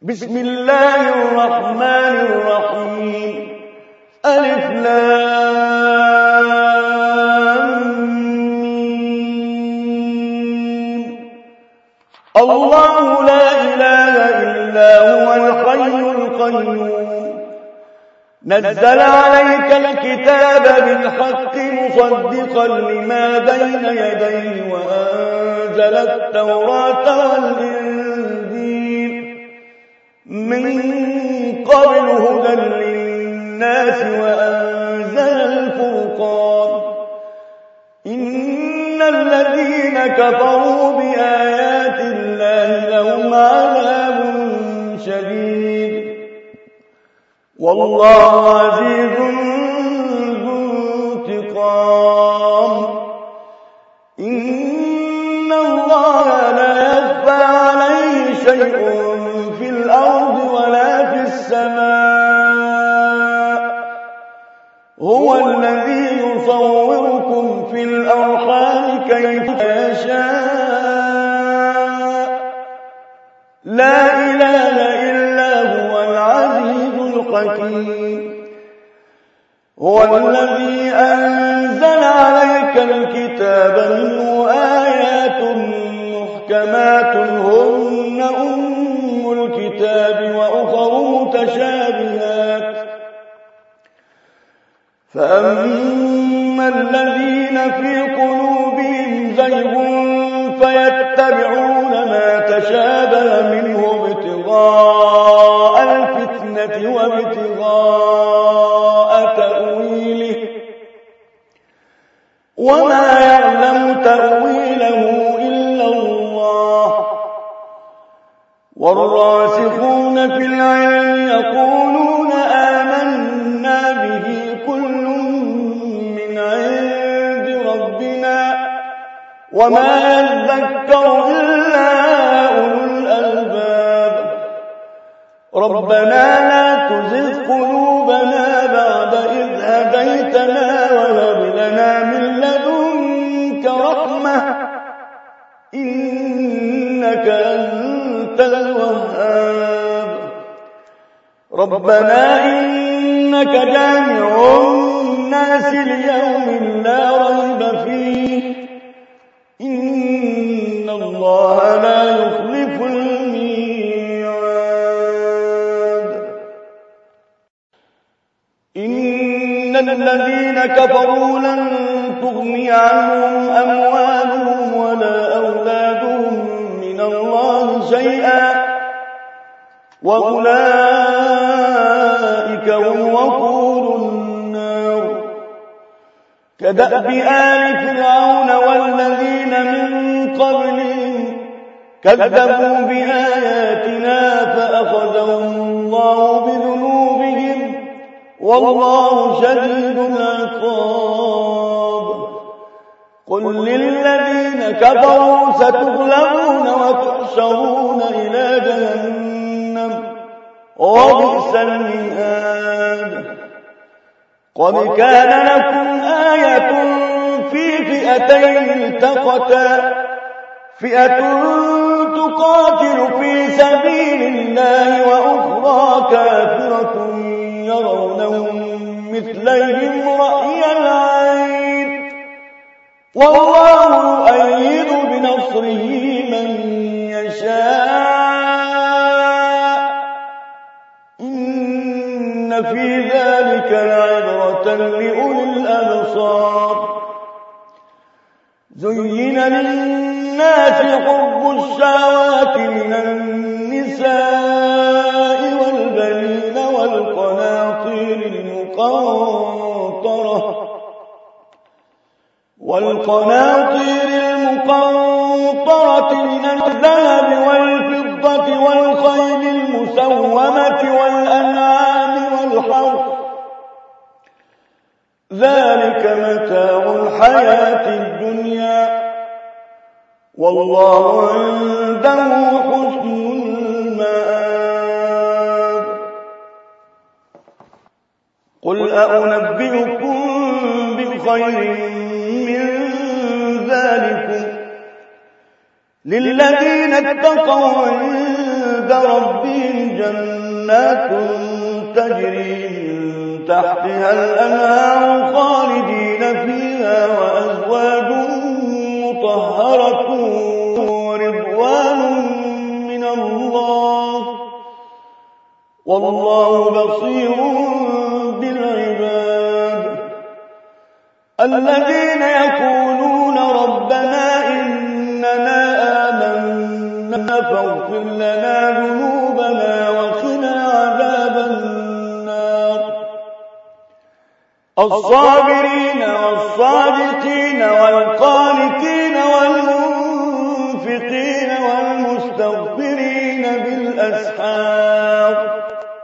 بسم الله الرحمن الرحيم. ألف لام ميم. الله لا إله إلا هو الحي القيوم. نزل عليك الكتاب بالحق مصدقا لما بين يديه وأنزل التوراة والإنجيل من قبل هدى للناس وأنزل الفرقان. إن الذين كفروا بآيات الله لهم عذاب شديد والله عزيز ذو انتقام. إن الله لا يخفى عليه شيء في الأرض ولا في السماء. هو الذي يصوركم في الأرحام كيف يشاء. لا إله إلا هو العزيز الحكيم. هو الذي أنزل عليك الكتاب منه آيات محكمات هن أم الكتاب وأخر متشابهات. فأما الذين في قلوبهم زيغ فيتبعون ما تشابه منه ابتغاء الفتنة وابتغاء تأويله وما يعلم تأويله إلا الله. والراسخون في العلم يقولون آمنا به كل من عند ربنا وما يذكر إلا أولو الألباب. ربنا لا تزغ قلوبنا بعد إذ هديتنا وهب لنا من لدنك رحمة إنك أنت الوهاب. ربنا إنك جامع الناس ليوم لا ريب فيه إن الله لا يخلف الميعاد. إن الذين كفروا لن تغني عنهم أموالهم ولا أولادهم من الله شيئا وأولئك هم وقود النار. كدأب آل فرعون والذين من قبلهم كذبوا بآياتنا فأخذهم الله بذنوبهم والله شديد العقاب. قل للذين كفروا ستغلبون وتحشرون إلى جهنم وبئس المهاد. قد كان لكم آية في فئتين التقتا فئة تقاتل في سبيل الله وأخرى كافرة يرونهم مثليهم رأي العين والله يؤيد بنصره من يشاء. إن في ذلك لعبرة لأولي الأبصار. زين للناس حب الشهوات من النساء والبنين والقناطير المقنطرة من الذهب والفضة والخيل المسومة والأنعام والحرث ذلك متاع الحياة الدنيا والله عنده حسن المآب. قل أنبئكم بخير من ذلكم للذين اتقوا عند عند ربهم جنات تجري من تحتها الأنهار خالدين فيها وأزواج مطهرة ورضوان من الله والله بصير بالعباد. الذين يقولون ربنا إننا آمنا فاغفر لنا ذنوبنا وقنا عذاب النار. الصابرين والصادقين والقانتين والمنفقين والمستغفرين بالأسحار.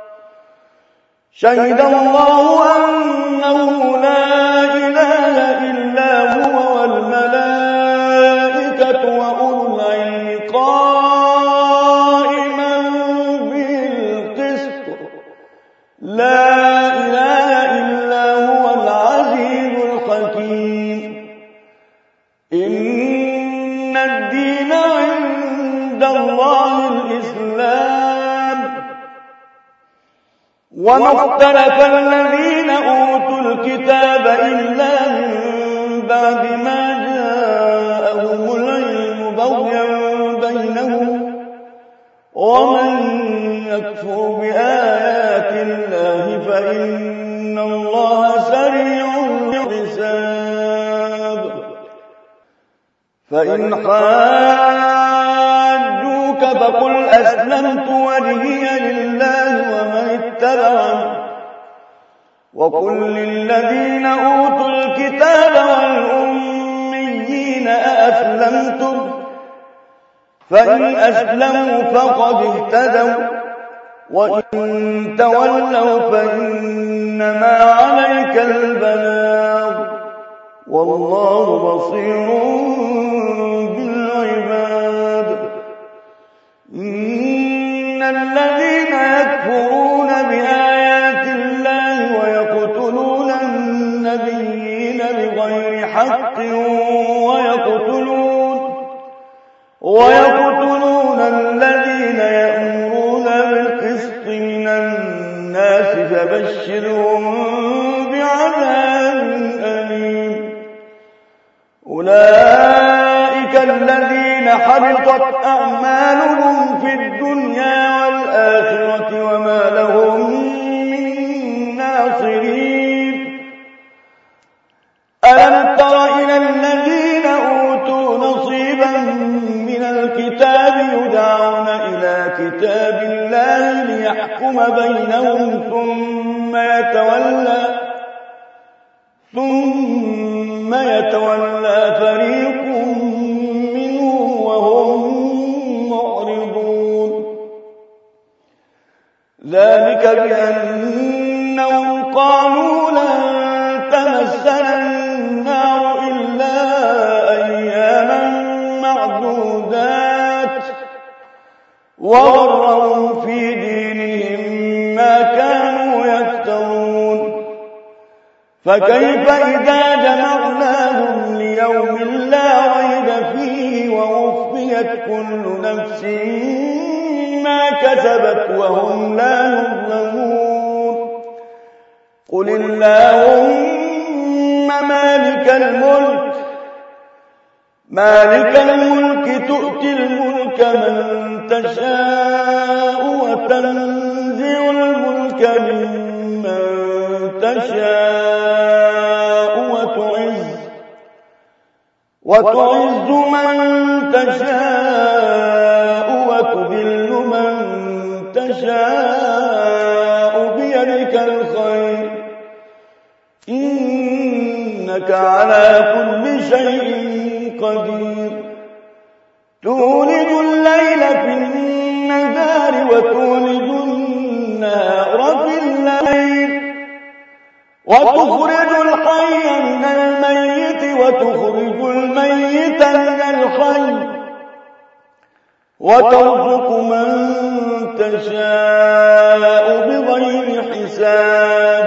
شهد الله أنه لا إله إلا هو والملائكة وأولو العلم قائما بالقسط لا إله إلا هو العزيز الحكيم. إن الدين عند الله الإسلام وما اختلف الذين أوتوا الكتاب إلا من بعد ما جاءهم العلم بغيا بينهم ومن يكفر بآيات الله فإن الله سريع الحساب. فإن حاجوك فقل أسلمت وجهي لله ومن اتبعني وقل للذين أوتوا الكتاب والأميين أأسلمتم فإن أسلموا فقد اهتدوا وإن تولوا فإنما عليك البلاغ والله بصير بالعباد. إن الذين يكفرون بآيات الله ويقتلون النبيين بغير حق ويقتلون الذين يأمرون بالقسط من الناس فبشرهم بعذاب أليم. أولئك الذين حبطت أعمالهم في الدنيا والآخرة وما لهم من ناصرين. ألم تر إلى الذين أوتوا نصيبا من الكتاب يدعون إلى كتاب الله ليحكم بينهم ثم يتولى فريق منهم وهم معرضون. ذلك بأنهم قالوا لن تمسنا النار إلا أياما معدودات وغرهم في دينهم ما كانوا يفترون. فكيف إذا جمعناهم ليوم لا ريب فيه ووفيت كل نفس ما كسبت وهم لا يظلمون. قل اللهم مالك الملك تؤتي الملك من تشاء وتنزع الملك ممن تشاء وتعز من تشاء وتذل من تشاء بيدك الخير إنك على كل شيء قدير. تولد الليل في النهار وتولد النهار في الليل وتخرج الحي من الميت وتخرج الميت من الحي وترزق من تشاء بغير حساب.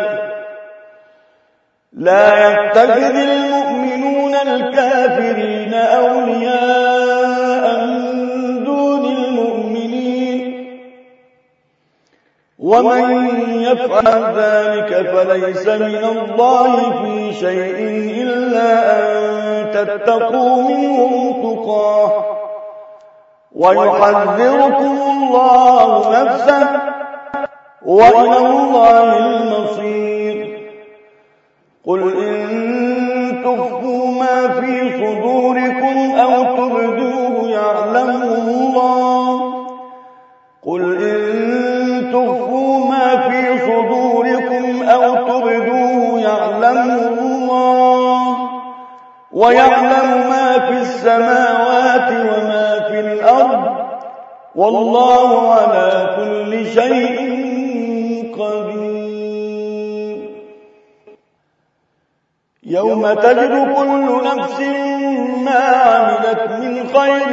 لا يتخذ المؤمنون الكافرين أولياء من دون المؤمنين ومن يفعل ذلك فليس من الله في شيء إلا أن تتقوا منهم تقاه ويحذركم الله نفسه وإلى الله المصير. قل إن تخفوا ما في صدوركم أو تبدوه يعلمه الله ويعلم ما في السماوات وما في الأرض والله على كل شيء قدير. يوم تجد كل نفس ما عملت من خير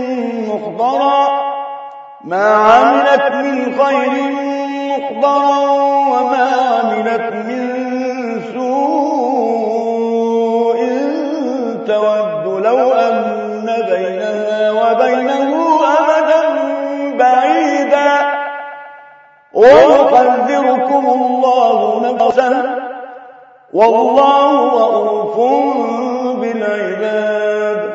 محضرا وما عملت من سوء تود لو أن بينها وبينه أمدا بعيدا ويحذركم الله نفسه والله رءوف بالعباد.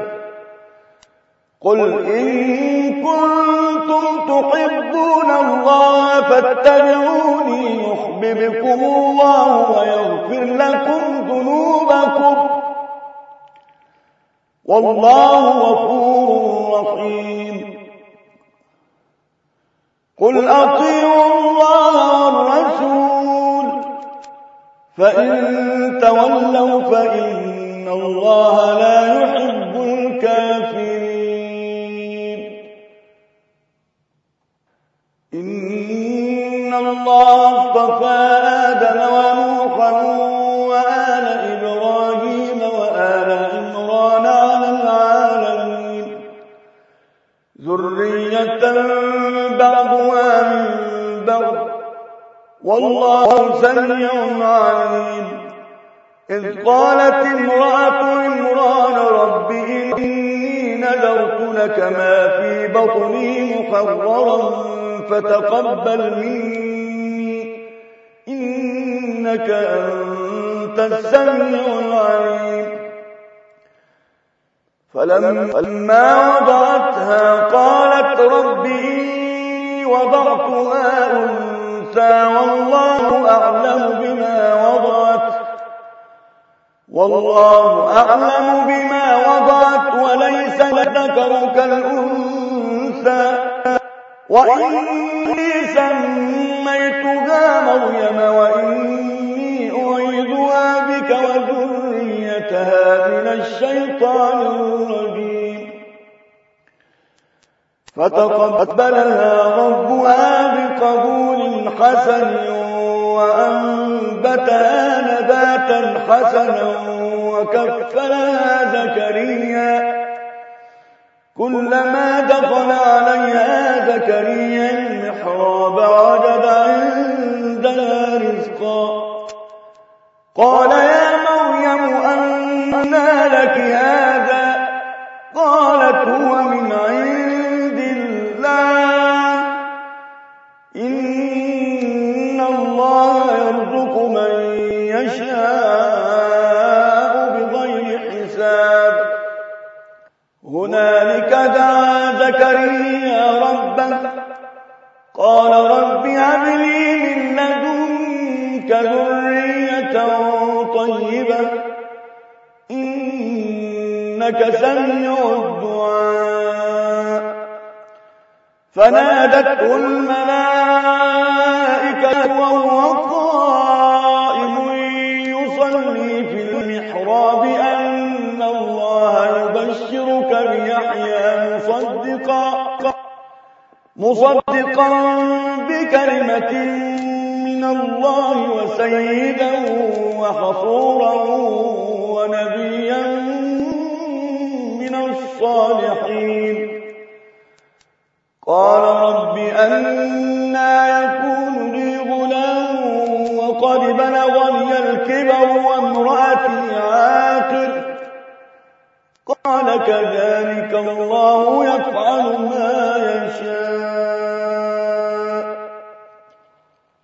قل إن كنتم تحبون الله فاتبعوني يحببكم الله ويغفر لكم ذنوبكم والله غفور رحيم. قل أطيعوا الله والرسول فإن تولوا فإن الله لا يحب الكافرين. إن الله اصطفى آدم ونوحا وآل إبراهيم وآل عمران على العالمين ذرية بعضها من بعض والله سميع عليم. إذ قالت امرأة عمران رب إني نذرت لك ما في بطني محررا فتقبل مني إنك أنت السميع العليم. فلما وضعتها قالت رب إني وضعتها أنثى والله أعلم بما وضعت وليس الذكر كالأنثى وإني سميتها مريم وإني أعيذها بك وذريتها من الشيطان الرجيم. فتقبلها ربها بقبول حسن وأنبتها نباتا حسنا وكفلها زكريا. كلما دخل عليها زكريا المحراب وجد عندها رزقا قال يا مريم أنى لك هذا قالت هو من عند الله إن الله يرزق من يشاء بغير حساب. هنالك دعا زكريا ربه قال رب هب لي من لدنك ذرية طيبة إنك سميع الدعاء. فنادته الملائكة وهو قائم يصلي في المحراب أن الله يبشرك بيحيى مصدقا بكلمة من الله وسيدا وحصورا ونبيا من الصالحين. قال رب أنى يكون لي غلام وقد بلغني الكبر وامرأتي عاقر قال كذلك الله يفعل ما يشاء.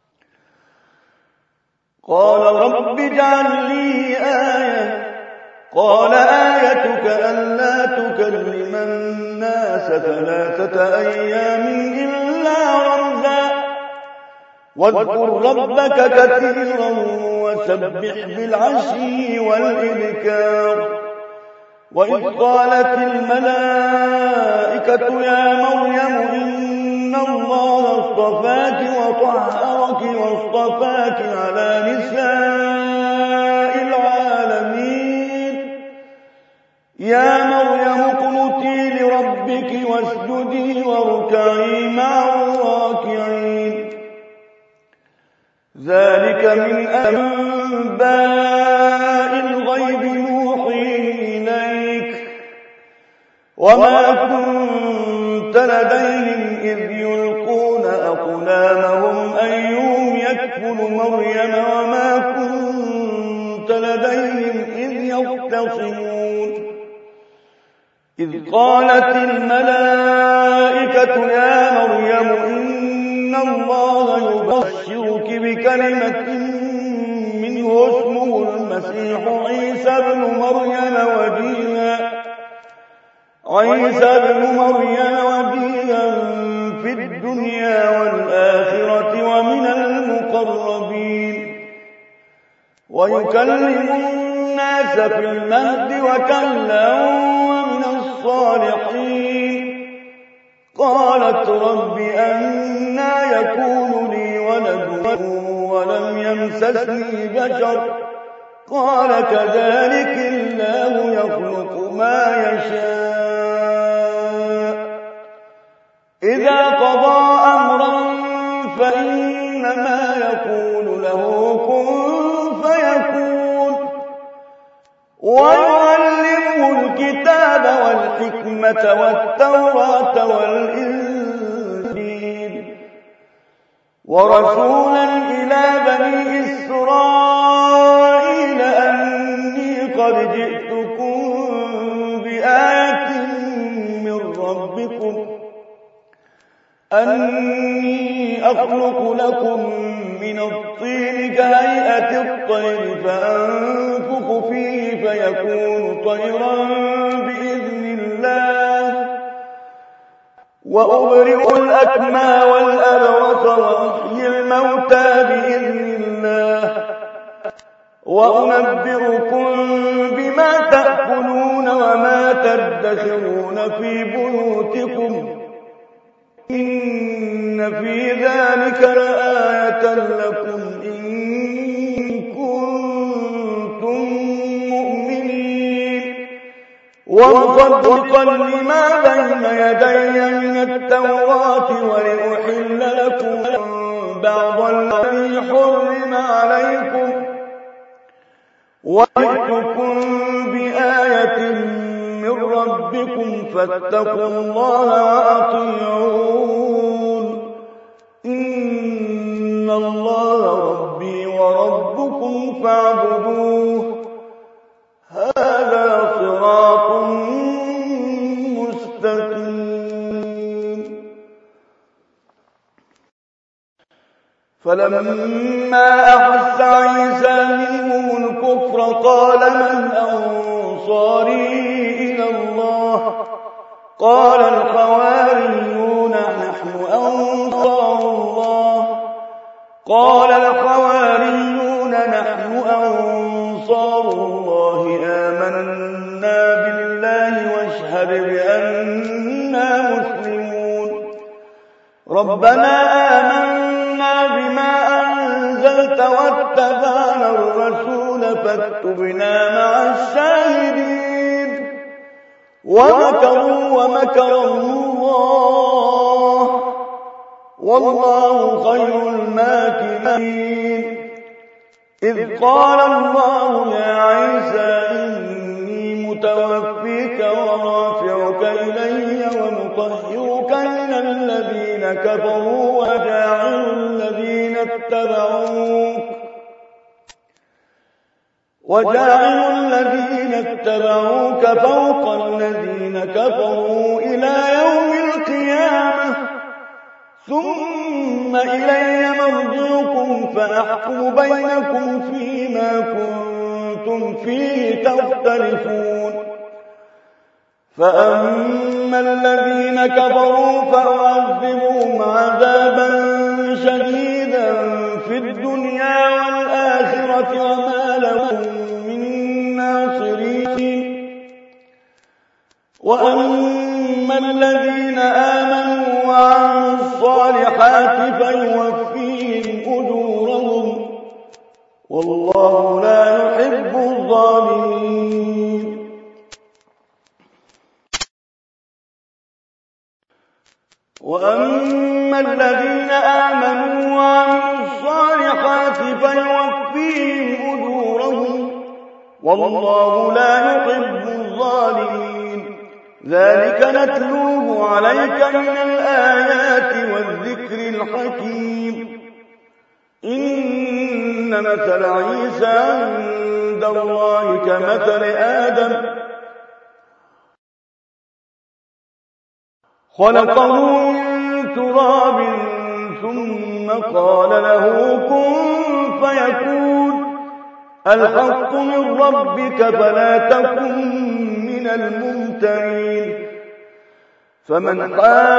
قال رب اجعل لي آية قال آيتك ألا تكلم الناس 3 أيام إلا رمزا واذكر ربك كثيرا وسبح بالعشي والإبكار وإذ قالت الملائكة يا مريم إن الله اصطفاك وطهرك واصطفاك على نساء العالمين يا مريم اقنتي لربك واسجدي واركعي مع الراكعين ذلك من أنباء الغيب نوحيه إليك وما كنت لديهم إذ يلقون أقلامهم أيهم يكفل مريم وما كنت لديهم إذ يختصمون إذ قالت الملائكة يا مريم إن الله يبشرك بكلمة منه اسمه المسيح عيسى بن مريم وجيها في الدنيا والآخرة ومن المقربين ويكلم الناس في المهد وكهلا ومن الصالحين قالت رب أنى يكون لي ولد ولم يمسسني بشر قال كذلك الله يخلق ما يشاء إذا قضى أمرا فإنما يقول له كن فيكون ويعلمه الكتاب والحكمة والتوراة والإنجيل ورسولا إلى بني إسرائيل أني قد جئتكم بآية من ربكم أني أخلق لكم من الطين كهيئة الطير فأنفخ فيه فيكون طيرا بإذن الله وأبرئ الأكمى والأبرص وأحيي الموتى بإذن الله وأنبئكم بما تأكلون وما تدخرون في بيوتكم إن في ذلك لآية لكم إن كنتم مؤمنين ومصدقا لما بين يدي من التوراة ولأحل لكم بعض الذي حرم عليكم وجئتكم بآية من ربكم فاتقوا الله وأطيعون إن الله ربي وربكم فاعبدوه هذا صراط مستقيم فلما أحس عيسى منهم الكفر قال من أنصاري إلى الله قال الحواريون نحن أنصار الله آمنا بالله واشهد بأننا مسلمون ربنا آمنا بما أنزلت واتبعنا الرسول فاكتبنا مع الشاهدين ومكروا ومكر الله والله خير الماكرين إذ قال الله يا عيسى إني متوفيك ورافعك إلي ومطهرك من الذين كفروا وجاعل الذين اتبعوك فوق الذين كفروا إلى يوم القيامة ثم إلي مرجعكم فأحكم بينكم فيما كنتم فيه تختلفون فأما الذين كفروا فأعذبهم عذابا شديدا في الدنيا والآخرة وما لهم من ناصرين وأما الذين آمنوا وعملوا الصالحات فيوفيهم أجورهم والله لا يحب الظالمين وأما الذين آمنوا وعملوا الصالحات فيوفيهم أجورهم والله لا يحب الظالمين ذلك نتلوه عليك من الآيات والذكر الحكيم إن مثل عيسى عند الله كمثل آدم خلقه من تراب ثم قال له كن فيكون الحق من ربك فلا تكن من الممترين فمن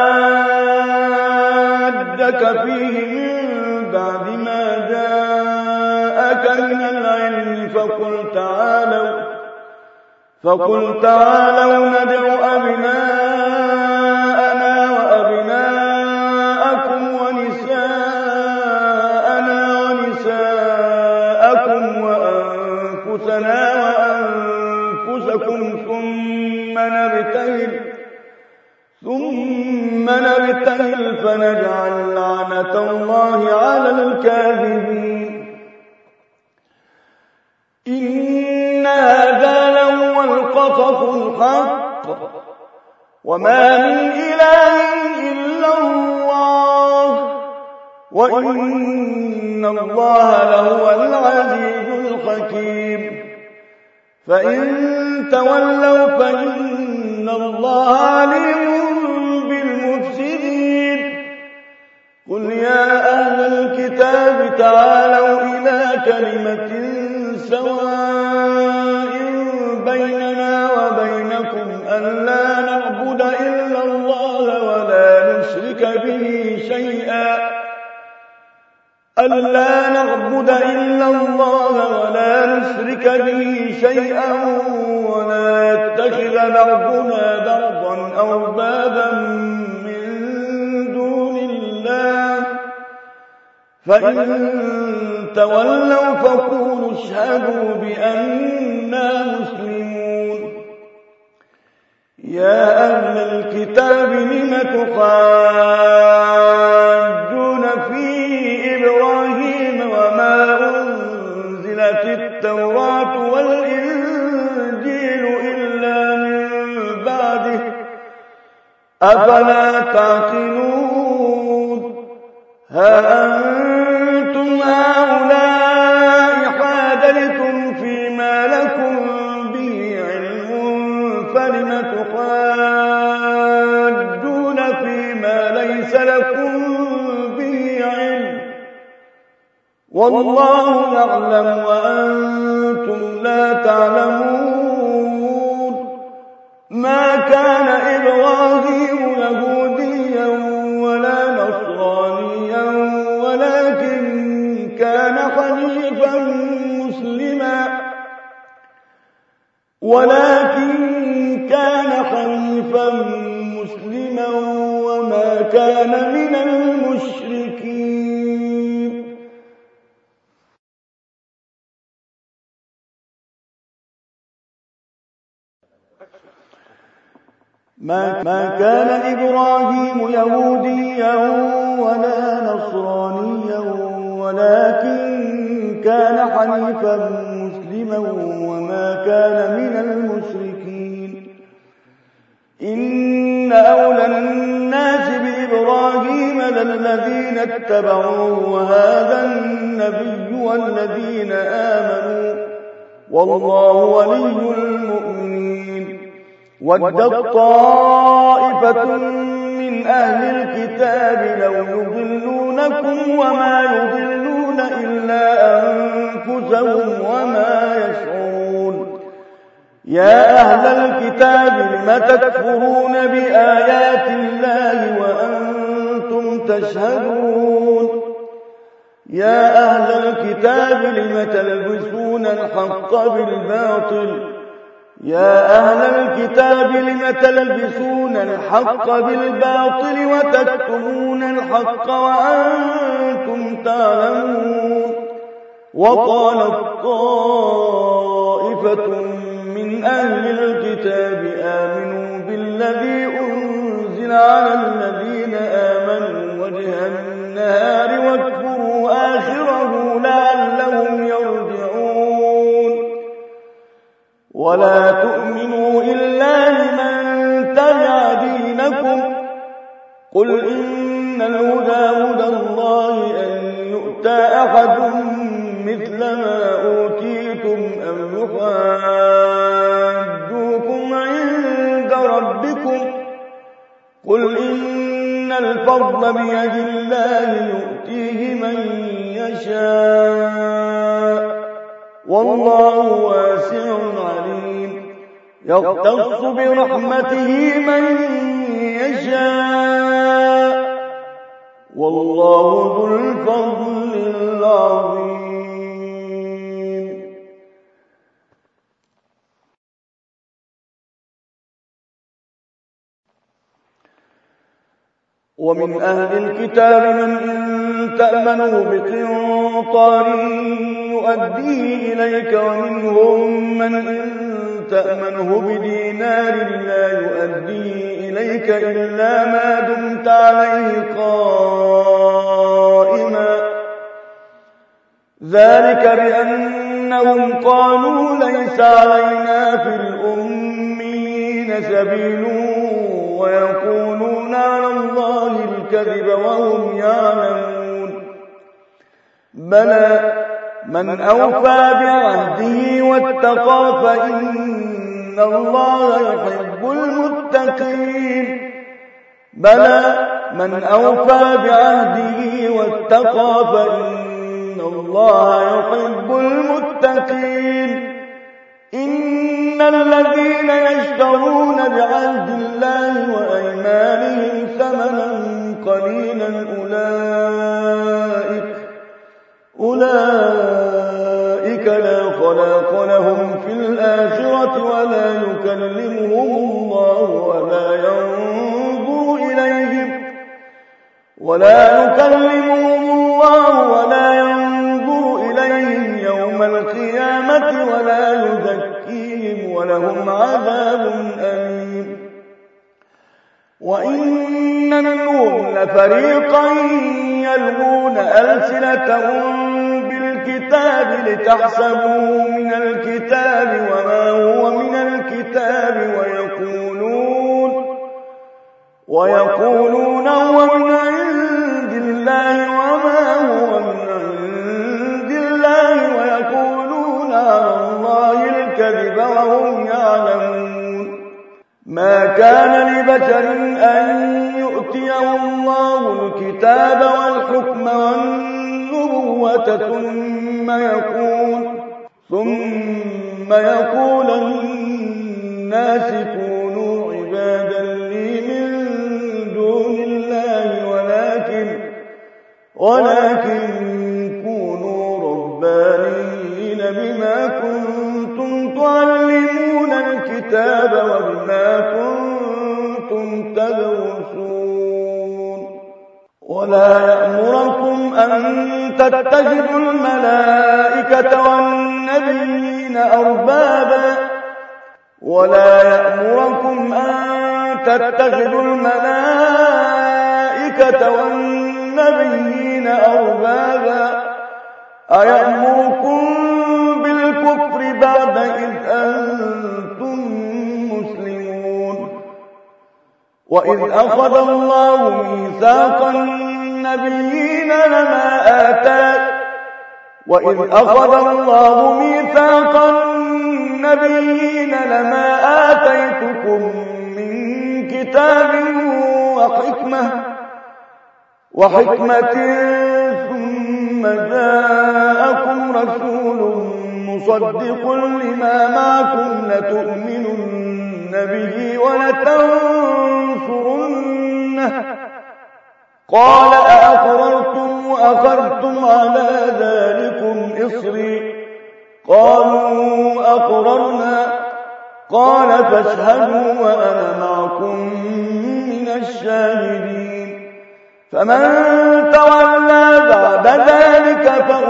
حاجك فيه من بعد ما جاءك من العلم فقل تعالوا ندع أبناءنا وأبناءكم ونساءنا ونساءكم وأنفسنا وأنفسكم ثم نبتهل فنجعل لعنة الله على الكاذبين إن هذا لهو القصص الحق وما من إله إلا الله وإن الله لهو العزيز الحكيم فإن تولوا فإن الله عليم بالمفسدين قل يا أهل الكتاب تعالوا إلى كلمة سواء بيننا وبينكم ألا نعبد إلا الله ولا نشرك به شيئا ولا يتخذ بعضنا بعضا أربابا من دون الله فإن تولوا فقولوا اشهدوا بأننا مسلمون يا أهل الكتاب لم تحاجون في إبراهيم وما أنزلت التوراة والإنجيل إلا من بعده أفلا تعقلون ها أنتم هؤلاء حاججتم فيما لكم به علم فلم تحاجون فيما ليس لكم به علم والله يعلم وأنتم لا تعلمون ما كان إبراهيم يهوديا ولا نصرانيا ولكن كان حنيفا مسلما وما كان من المشركين ما كان إبراهيم يهوديا ولا نصرانيا ولكن كان حنيفا مسلما وما كان من المشركين إن أولى الناس بإبراهيم للذين اتبعوه وهذا النبي والذين آمنوا والله ولي المؤمنين ودت طائفة من أهل الكتاب لو يضلونكم وما يضلون إلا أنفسهم وما يشعرون. يا أهل الكتاب لم تكفرون بآيات الله وأنتم تشهدون. يا أهل الكتاب لم تلبسون الحق بالباطل يا أهل الكتاب لم تلبسون الحق بالباطل وتكتمون الحق وأنتم تعلمون. وقالت طائفة من أهل الكتاب آمنوا بالذي أنزل على الذين آمنوا وجه النهار واكفروا آخره لعلهم يرجعون. ولا تؤمنوا إلا لمن تبع دينكم قل إن الهدى هدى الله أن يؤتى أحد مثل ما أوتيتم أم يحاجوكم عند ربكم قل إن الفضل بيد الله يؤتيه من يشاء والله واسع عليم. يختص برحمته من يشاء والله ذو الفضل العظيم. ومن أهل الكتاب من إن تأمنه بقنطار يؤديه إليك ومنهم من إن تأمنه بدينار لا يؤديه إليك إلا ما دمت عليه قائما ذلك بأنهم قالوا ليس علينا في الأمين سبيل ويقولون على الله الكذب وهم يعلمون. بلى من أوفى بعهده واتقى فإن الله يحب المتقين. بلى من أوفى بعهده واتقى فإن الله يحب المتقين. إن الذين يشترون بعهد الله وأيمانهم ثمنا قليلا أولئك لا خلاق لهم في الآخرة ولا يكلمهم الله ولا ينظر إليهم يوم القيامة ولا يزكيهم ولهم عذاب أليم. وإن منهم لفريقا يلوون ألسنتهم بالكتاب لتحسبوه من الكتاب وما هو من الكتاب ويقولون هو من عند الله وما هو من عند الله ويقولون على الله الكذب وهم يعلمون. ما كان لبشر أن يؤتيه الله الكتاب والحكم والنبوة ثم يقول الناس كونوا عبادا لي من دون الله ولكن كونوا ربانيين بما كنتم تعلمون الكتاب وبما كنتم تدرسون. ولا يأمركم أن تتخذوا الملائكة والنبيين أربابا أيأمركم بالكفر بعد إذ أنتم مسلمون. وإذ أخذ الله ميثاق النبيين لما آتيتكم من كتاب وحكمة ثم جاءكم رسول مصدق لما معكم لتؤمنن به ولتنصرنه قال أأقررتم وأخذتم على ذلكم إصري قالوا أقررنا قال فاشهدوا وأنا معكم من الشاهدين فمن تولى بعد ذلك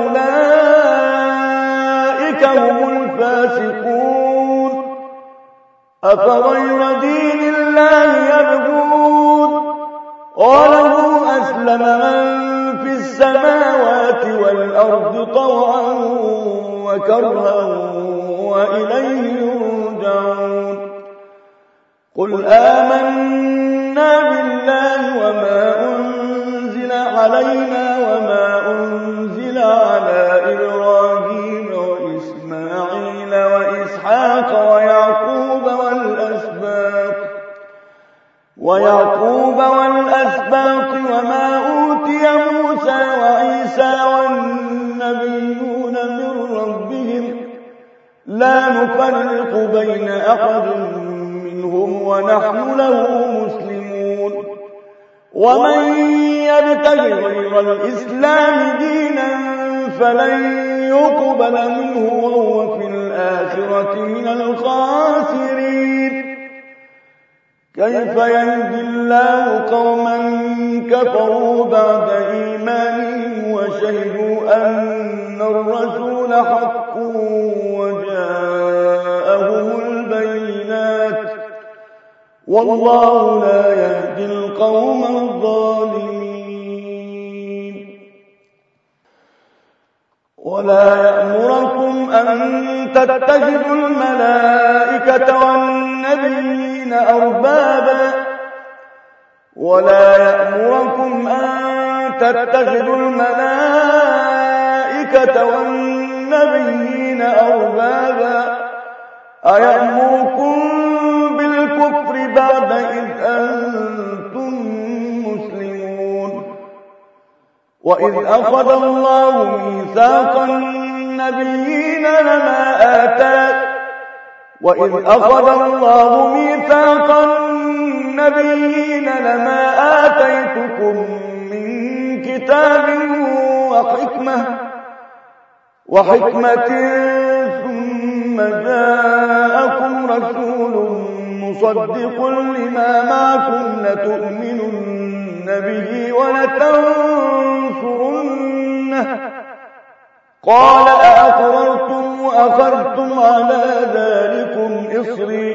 فأولئك هم الفاسقون أفغير دين الله يبغون وله أسلم من في السماوات والأرض طوعا وكرها وإليه يرجعون قل آمنا بالله وما أنزل علينا وما أنزل على إبراهيم وإسماعيل وإسحاق ويعقوب والأسباط وما أوتي موسى وعيسى والنبيون من ربهم لا نفرق بين أحد منهم ونحن له مسلمون ومن يبتغ غير الإسلام دينا فلن يقبل منه وهو في الآخرة من الخاسرين كيف يهدي الله قوما كفروا بعد إيمانهم وشهدوا أن الرسول حق وجاءهم البينات والله لا يهدي القوم الظالمين ولا يأمركم أن تتخذوا الملائكة والنبيين أربابا أيأمركم بالكفر بعد إذ أنتم مسلمون وإذ أخذ الله ميثاق النبيين لما آتيتكم من كتاب وحكمة ثم جاءكم رسول مصدق لما معكم لتؤمنن به ولتنصرنه قال أأقررتم وأخذتم على ذلكم إصري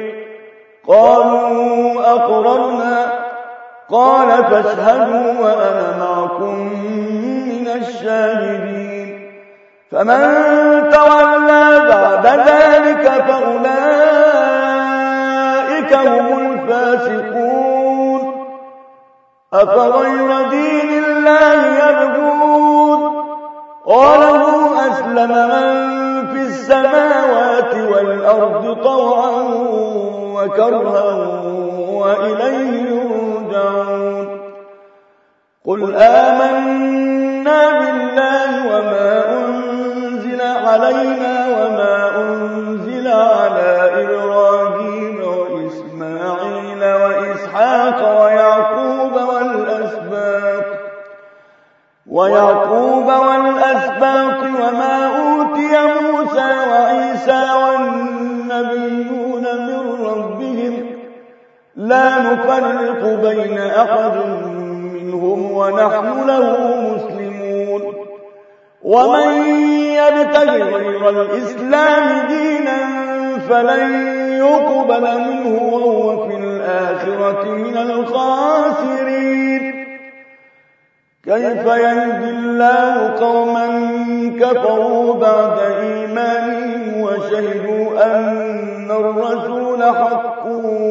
قالوا أقررنا قال فاشهدوا وأنا معكم من الشاهدين فمن تولى بعد ذلك فأولئك هم الفاسقون أفغير دين الله يبغون وله أسلم من في السماوات والأرض طوعا وكرها وإليه يرجعون قل آمنا بالله وما أنزل علينا وما أنزل على إبراهيم وإسماعيل وإسحاق ويعقوب والأسباط وما أوتي موسى وعيسى والنبيون من ربهم لا نفرق بين أحد منهم ونحن له مسلمون ومن يبتغ غير الإسلام دينا فلن يقبل منه وهو في الآخرة من الخاسرين كيف يهدي الله قوما كفروا بعد إيمانهم وشهدوا أن الرسول حق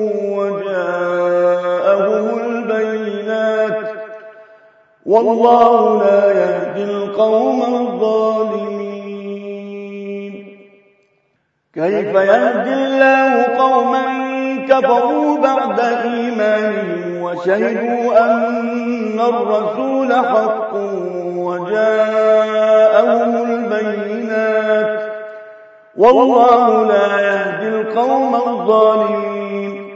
وجاءهم البينات والله لا يهدي القوم الظالمين كيف يهدي الله قوما كفروا بعد إيمانهم وشهدوا أن الرسول حق وجاءهم البينات والله لا يهدي القوم الظالمين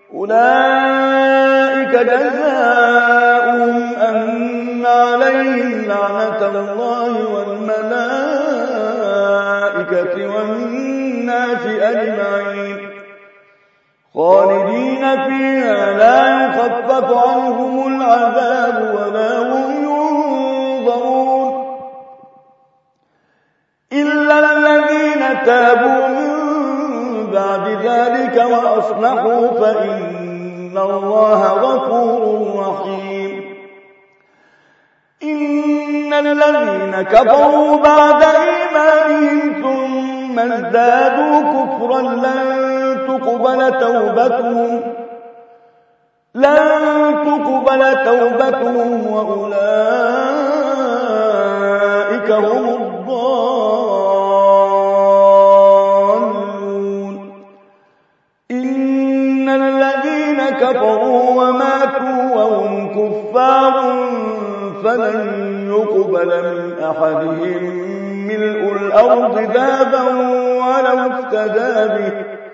أولئك جزاؤهم أن عليهم لعنة الله والملائكة والناس أجمعين خالدين فيها لا يخفف عنهم العذاب ولا هم ينظرون إلا الذين تابوا من بعد ذلك وأصلحوا فإن الله غفور رحيم إن الذين كفروا بعد إيمانهم ثم ازدادوا كفرا لن تقبل توبتهم وأولئك هم الضالون إن الذين كفروا وماتوا وهم كفار فلن يقبل من أحدهم ملء الأرض ذهبا ولو افتدى به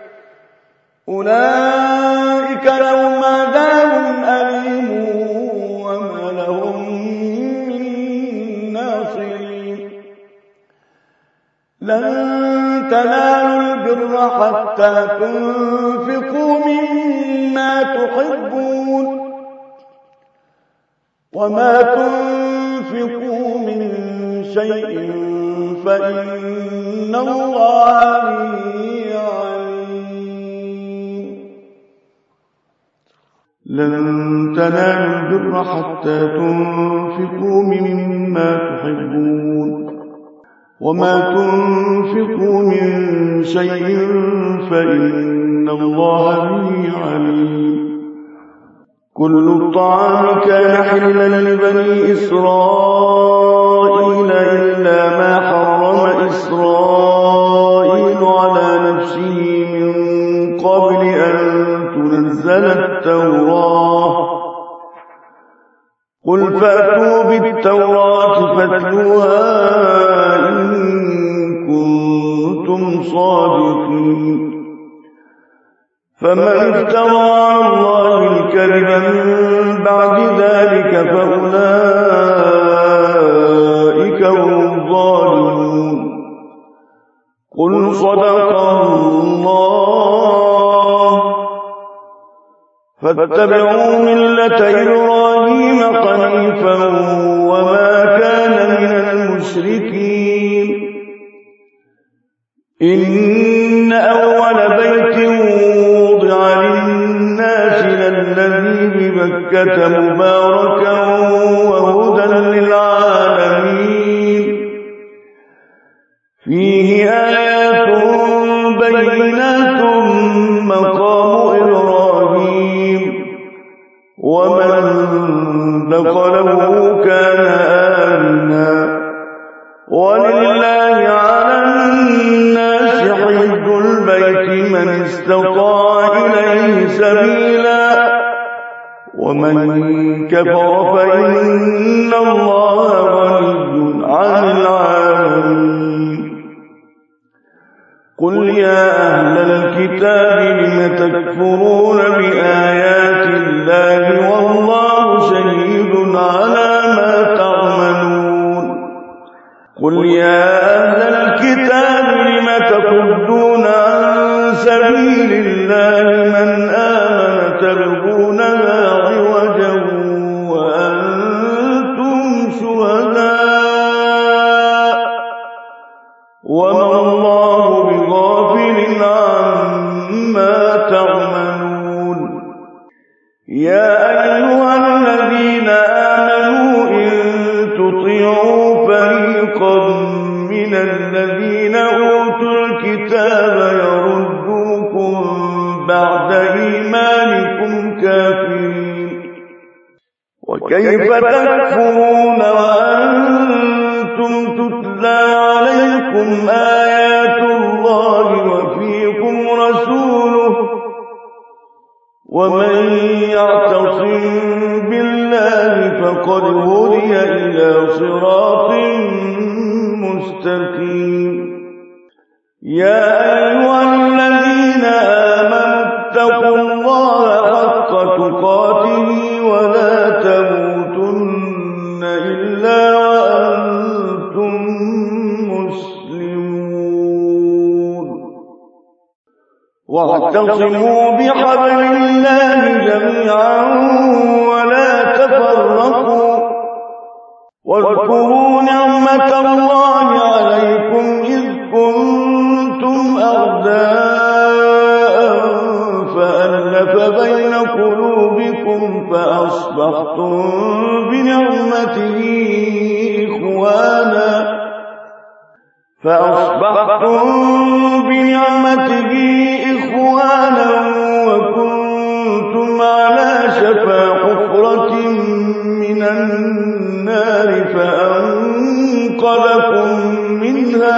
أولئك لهم عذاب أليم وما لهم من ناصرين لن تنالوا البر حتى تنفقوا مما تحبون وما تنفقوا من شيء فإن الله به عليم لن تنالوا البر حتى تنفقوا مما تحبون وما تنفقوا من شيء فإن الله به عليم كل الطعام كان حلا لبني إسرائيل إلا ما حرم إسرائيل على نفسه من قبل أن تنزل التوراة قل فأتوا بالتوراة فاتلوها إن كنتم صادقين فمن افترى على الله الكذب من بعد ذلك فأولئك هم الظالمون قل صدق الله فاتبعوا ملة إبراهيم حنيفا وما كان من المشركين إن أول بيت وضع للناس للذي ببكة مباركا وهدى للعالمين فيه آيات بينات مقام إبراهيم ومن دخله كان آمنا ولله على الناس حج البيت من استطاع إليه سبيلا ومن كفر فإن الله غني عن العالمين قل يا أهل الكتاب لم تكفرون بآيات الله والله شهيد على ما تعملون قل يا أهل الكتاب لم تصدون عن سبيل الله من آمن تبغونها عوجا وأنتم شهداء وما الله بغافل عما تعملون يا أيها الذين آمنوا إن تطيعوا فريقا من الذين أوتوا الكتاب يردوكم بعد إيمانكم كافرين وكيف تكفرون وأنتم تتلى عليكم آيات الله وفيكم رسوله ومن يعتصم إلى صراط مستقيم. يا أيها الذين آمنوا اتقوا الله حق تقاته ولا تموتن إلا وأنتم مسلمون. واعتصموا بحبل الله جميعا ولا تفرقوا. واذكروا نعمة الله عليكم إذ كنتم أعداء فألف بين قلوبكم فأصبحتم بنعمته إخوانا وكنتم على شفا حفرة من النار فأنقذكم منها.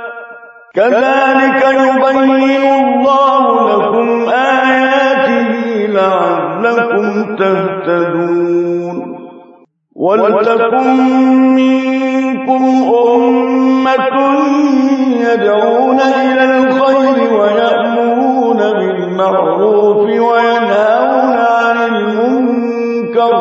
كذلك يبين الله لكم آياته لعلكم تهتدون. ولتكن منكم أمة يدعون إلى الخير ويأمرون بالمعروف وينهون عن المنكر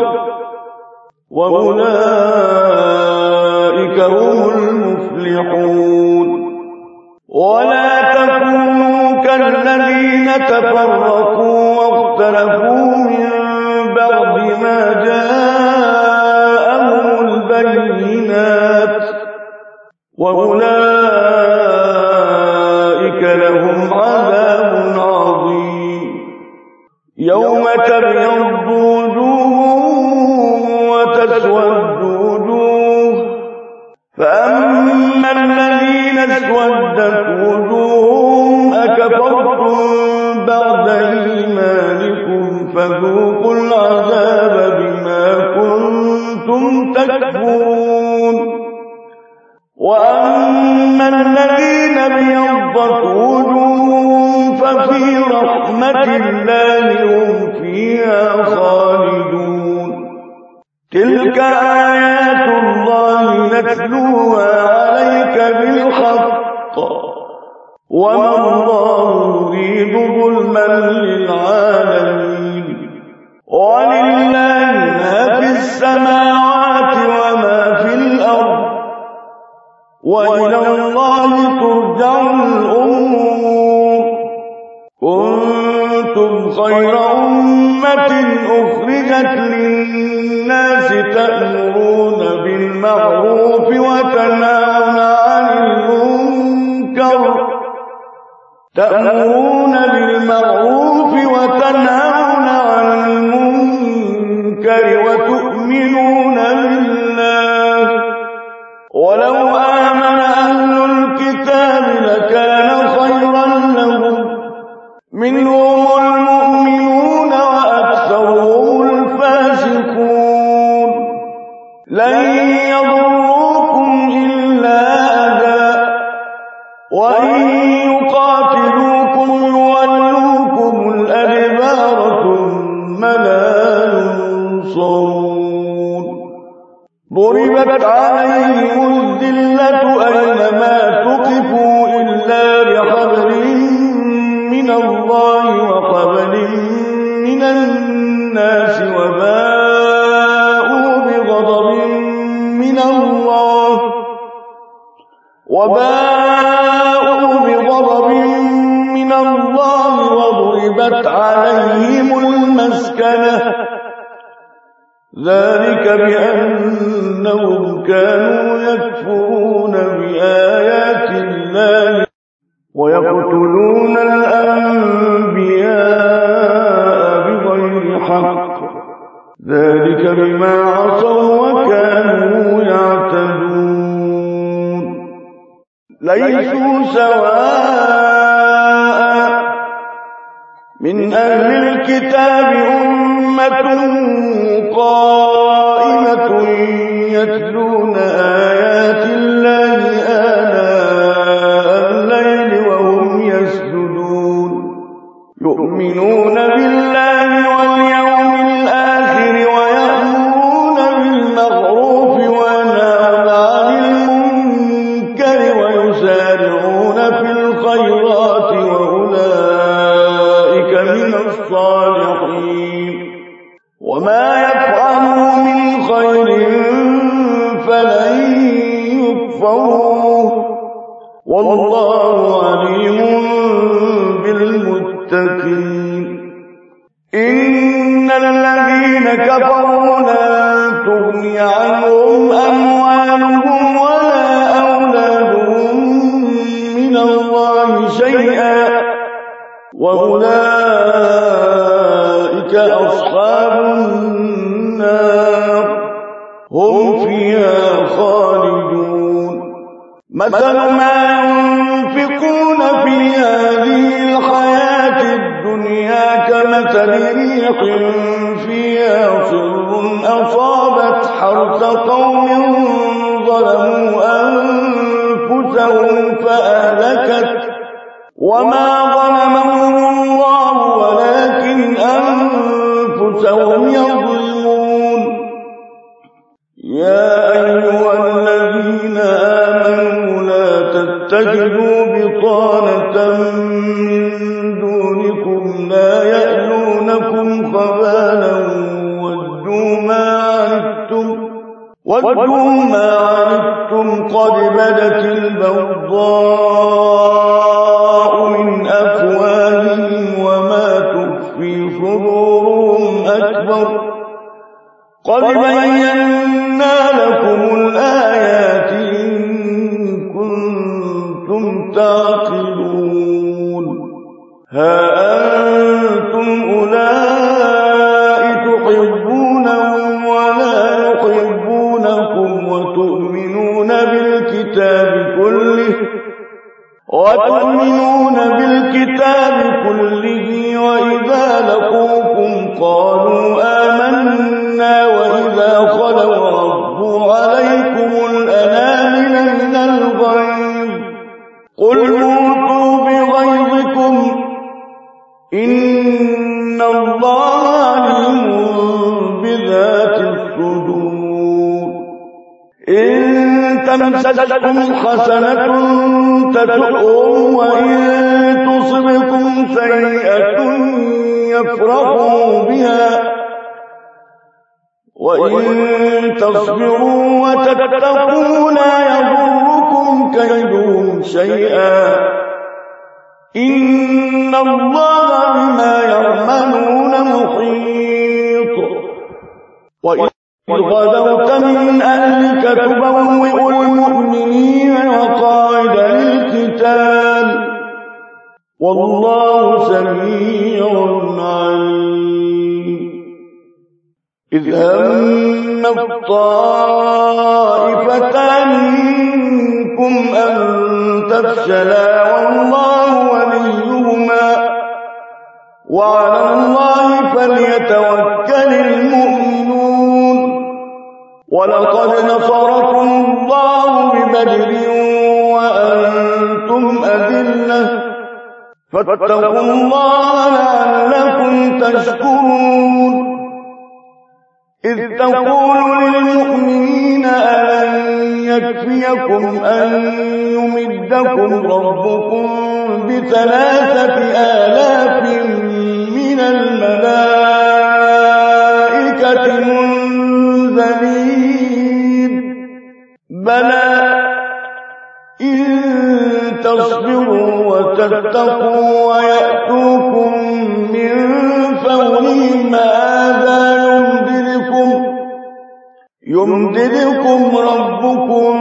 وأولئك هم المفلحون. ولا تكونوا كالذين تفرقوا واختلفوا من بعد ما جاءهم البينات وأولئك لهم عذاب عظيم. يوم تبيض وجوه وتسود وجوه فأما الذين اسودت وجوههم أكفرتم بعد إيمانكم فذوقوا العذاب بما كنتم تكفرون. وأما الذين ابيضت وجوههم ففي رحمة الله هم فيها خالدون. تلك آيات الله نتلوها عليك بالحق وما الله يريد ظلما للعالمين. ولله ما في السماوات وما في الأرض وإلى الله ترجع الأمور. كنتم خير أمة أخرجت للناس تأمرون بالمعروف وتنهون عن المنكر وتؤمنون بالله. ولو آمن أهل الكتاب لكان خيرا لهم منهم المؤمنون وأكثرهم الفاسقون. لن يضروكم إلا أذى وإن يقاتلوكم يولوكم الأدبار ثم لا ينصرون. ضربت عليهم الذلة أينما ثقفوا إلا بحبل من الله وحبل من الناس وباءوا بغضب من الله وضربت عليهم المسكنة. ذلك بأنهم كانوا يكفرون بآيات الله ويقتلون الأنبياء بغير حق. ذلك بما عصوا وكانوا يعتدون. ليسوا سواء من أهل الكتاب أمة قائمة يتلون آيات الله آناء الليل وهم يسجدون يؤمنون بالله واليوم الآخر ويأمرون بالمعروف وينهون كفروه والله عليم بالمتقين إن الذين كفروا لن تغني عنهم أموالهم ولا أولادهم من الله شيئا وأولئك أصحاب النار هم فيها خالدون مثل ما ينفقون في هذه الحياة الدنيا كمثل ريح فيها صر أصابت حرث قوم ظلموا أنفسهم فأهلكت وما ظلمهم الله ولكن أنفسهم يظلمون يا أيها الذين آمنوا لا تتخذوا بطانة من دونكم لا يألونكم خبالا ودوا ما عنتم قد بدت البغضاء من أفواههم وما تخفي صدورهم أكبر قد بينا لكم الآيات إن كنتم تعقلون ها أنتم أولئك تحبونهم ولا يحبونكم وتؤمنون بالكتاب كله وإذا لقوكم قالوا آمنا وإذا خلوا ردوا عليكم الأنامل من الغيظ قل موتوا بغيظكم إن الله عليم بذات الصدور إن تمسسكم حسنة تسؤهم وإن تصبكم سيئة يفرحوا بها وإن تصبروا وتتقوا لا يضركم كيدهم شيئا إن الله بما يعملون محيط وإذ غدوت من أهلك تبوئ المؤمنين مقاعد للقتال والله سميع عليم إذ هم الطائفتان منكم أن تفشلا والله وليهما وعلى الله فليتوكل المؤمنون ولقد نصركم الله ببدر وأنتم أذلة فاتقوا الله لعلكم تشكرون إذ تقول للمؤمنين ألن يكفيكم أن يمدكم ربكم ب3,000 من الملائكة منزلين بلى إن تصبروا وتتقوا ويأتوكم من فورهم هذا يمددكم ربكم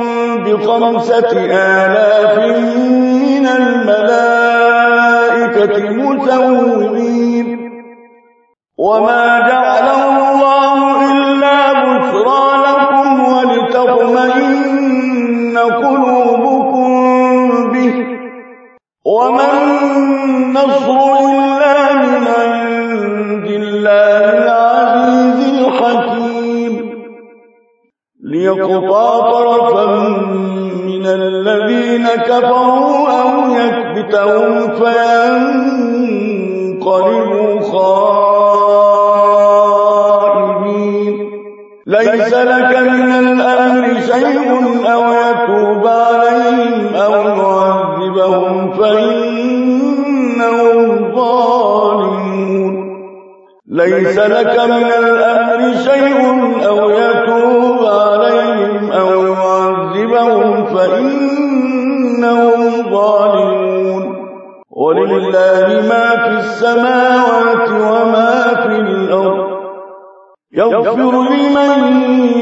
ب5,000 من الملائكة مسومين وما جعله الله إلا بشرى لكم ولتطمئن قلوبكم به وما النصر إلا من عند الله العزيز الحكيم ليقطع طرفا من الذين كفروا أو يكبتهم فينقلبوا خائبين ليس لك من الأمر شيء أو يتوب عليهم أو يعذبهم فإنهم ظالمون ليس لك من الأمر شيء أو يتوب عليهم أو يعذبهم فإنهم يغفر لمن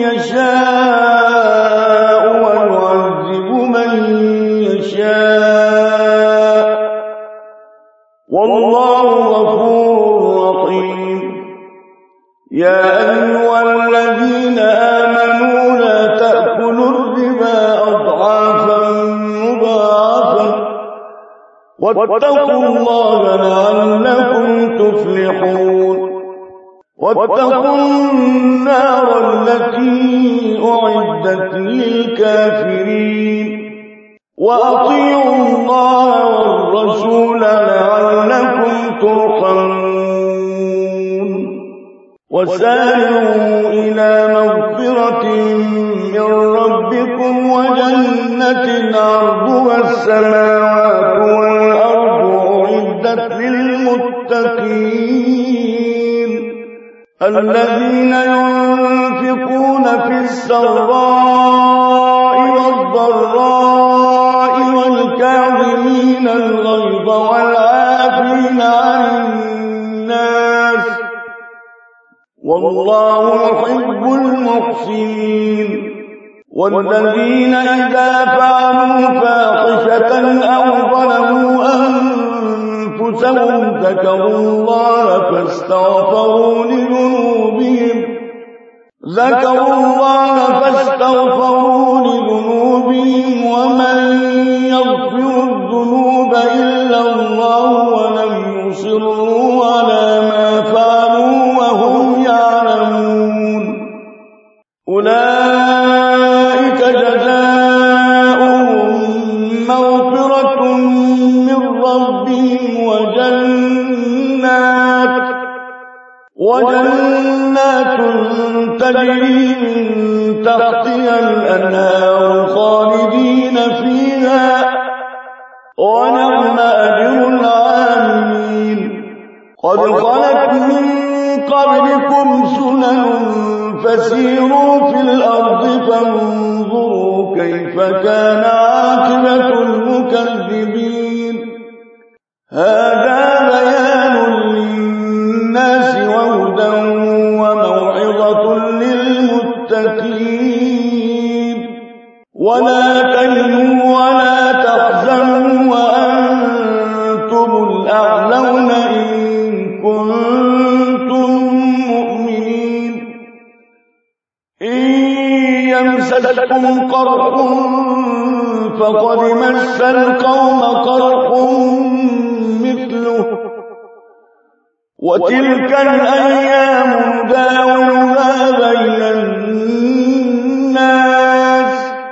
يشاء ويعذب من يشاء والله غفور رحيم. يا أيها الذين آمنوا لا تأكلوا الربا أضعافا مضاعفة واتقوا الله لعلكم تفلحون. واتقوا النار التي أعدت للكافرين وأطيعوا الله والرسول لعلكم ترحمون. وسارعوا إلى مغفرة من ربكم وجنة عرضها السماوات والأرض أعدت للمتقين الذين ينفقون في السراء والضراء والكاظمين الغيظ والعافين عن الناس والله يحب المحسنين. والذين إذا فعلوا فاحشة أو ظلموا أنفسهم ذكروا الله فاستغفروا لذنوبهم ومن يغفر الذنوب إلا الله ولم يصروا على ما فعلوا وهم يعلمون. أولئك جزاؤهم مغفرة من ربهم وجنات تجري من تحتها الأنهار خالدين فيها ونعم أجر العاملين. قد خلت من قبلكم سنن فسيروا في الأرض فانظروا كيف كان عاقبة المكذبين. هذا بيان للناس وهدى وموعظة للمتقين. ولا تهنوا ولا تحزنوا وأنتم الأعلون إن كنتم مؤمنين. إن يمسسكم قرح فقد مس القوم قرح مثله وتلك الأيام نداولها بين الناس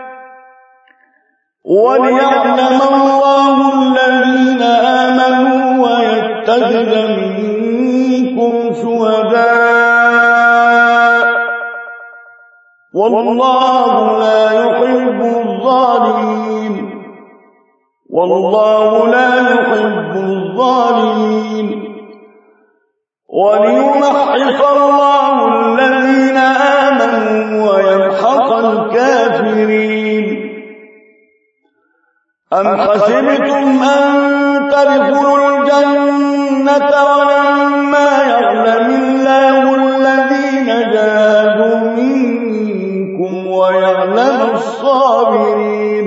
وليعلم الله الذين آمنوا ويتخذ منكم شهداء والله لا يحب الظالمين. وليمحص الله الذين آمنوا ويمحق الكافرين. أم حسبتم أن تدخلوا الجنة ولما يعلم الله الذين جاهدوا منكم ويعلم الصابرين.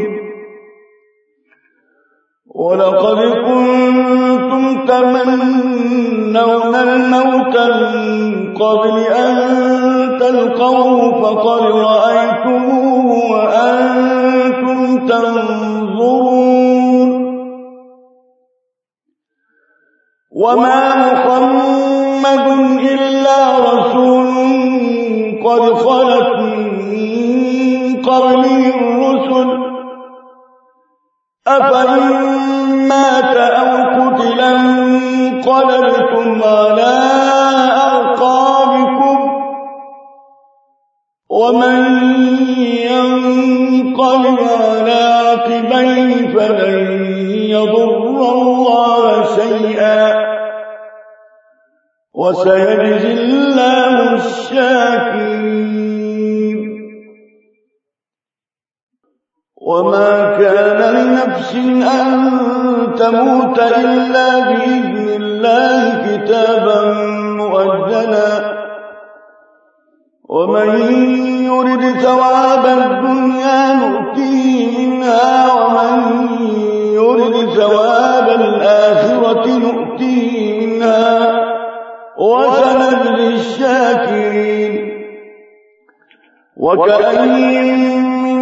ولقد كنتم تمنون الموت من قبل أن تلقوه فقد رأيتموه وأنتم تنظرون. وما محمد إلا رسول قد خلت من قبله الرسل أفإن مات أو قتل انقلبتم على أعقابكم ومن ينقلب على عقبيه فلن يضر الله شيئا وسيجزي الله الشاكرين. وما كان لنفس أن تموت إلا بإذن الله كتابا مؤجلا ومن يرد ثواب الدنيا نؤتيه منها ومن يرد ثواب الآخرة نؤتيه منها وسنجزي الشاكرين. وكأين من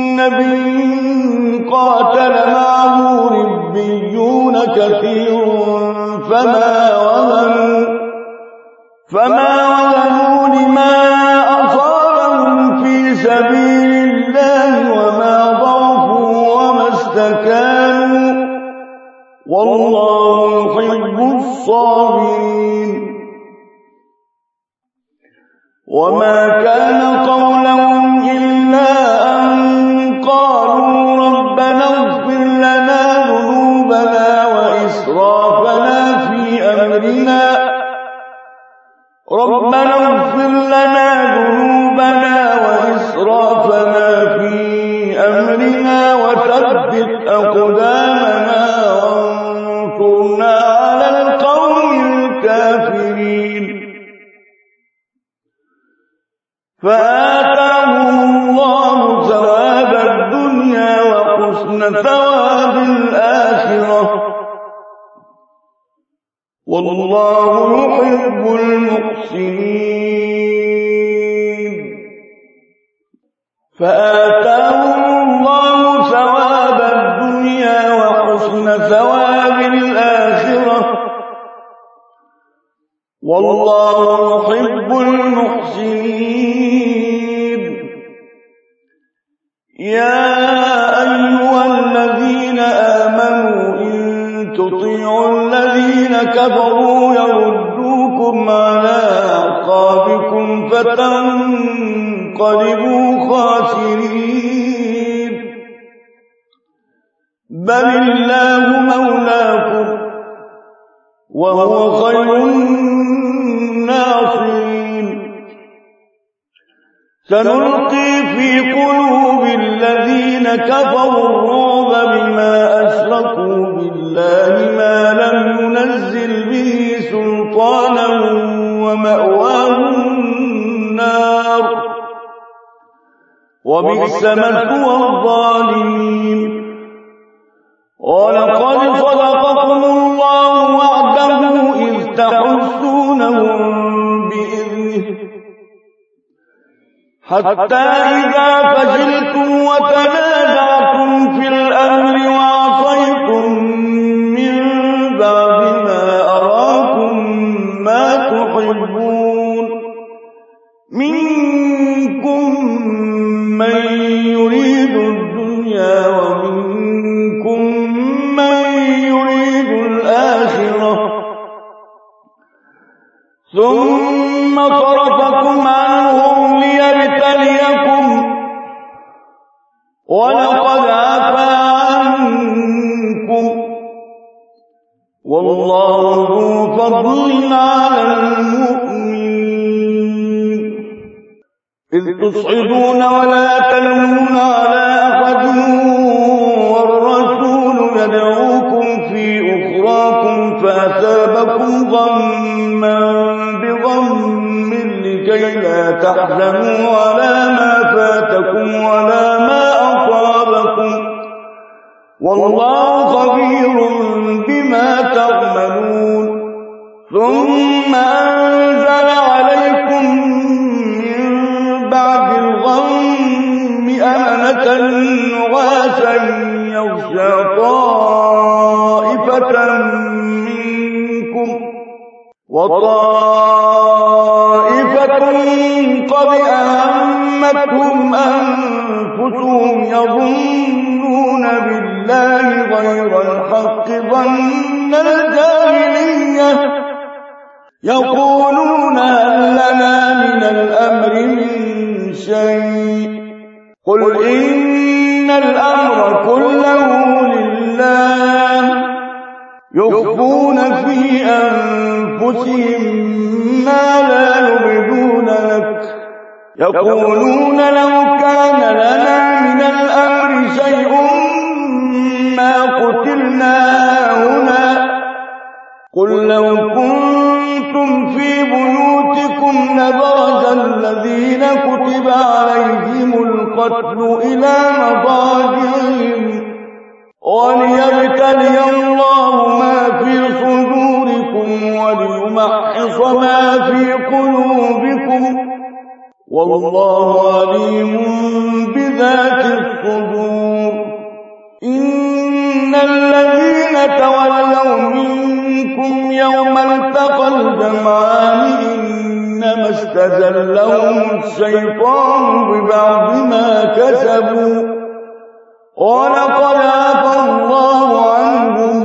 نبي قاتل معه ربيون كثير فما وهنوا لما أصابهم في سبيل الله وما ضعفوا وما استكانوا والله يحب الصابرين. وما كان قولهم إلا أن قالوا ربنا اغفر لنا ذنوبنا وإسرافنا في أمرنا وثبت أقدامنا وانصرنا على القوم الكافرين. فآتاهم الله ثواب الدنيا وحسن ثواب الآخرة والله يحب المحسنين. فآتاهم الله ثواب الدنيا وحسن ثواب الآخرة والله يحب المحسنين. يا أيها الذين آمنوا إن تطيعوا الذين كفروا يردوكم على أعقابكم فتنقلبوا خاسرين. بل الله مولاكم وهو خير الناصرين. سنلقي في قلوب الذين كفروا الرعب بما أشركوا بالله ما لم ينزل به سلطانا ومأواهم النار وبئس مثوى الظالمين. ولقد صدقكم الله وعده إذ تحسونهم بإذنه حتى إذا فشلتم وتنازعتم في الأمر وعصيتم من بعد ما أراكم ما تحبون منكم من يريد الدنيا ومنكم من يريد الآخرة ثم صرفكم عنهم ليبتليكم ولقد عفا عنكم والله ذو فضل على المؤمنين. إذ تصعدون ولا تلوون على أحد والرسول يدعوكم في أخراكم فأثابكم غما بغم لكي لا تحزنوا على ما فاتكم ولا ما أصابكم والله خبير بما تعملون. ثم أنزل عليكم من بعد الغم أمنة نعاسا يغشى طائفة منكم وطائفة قد أهمتهم أنفسهم يظنون بالله غير الحق ظن الجاهلية يقولون هل لنا من الأمر من شيء قل إن الأمر كله لله يخفون في أنفسهم ما لا يبدون لك يقولون لو كان لنا من الأمر شيء ما قتلنا هنا قل لو كنتم في بيوتكم برز الذين كتب عليهم القتل إلى مضاجعهم وليبتلي الله ما في صدوركم وليمحص ما في قلوبكم والله عليم بذات الصدور. إن الذين تولوا منكم يوم التقى الجمعان إنما استزلهم الشيطان ببعض ما كسبوا ولقد عفا الله عنهم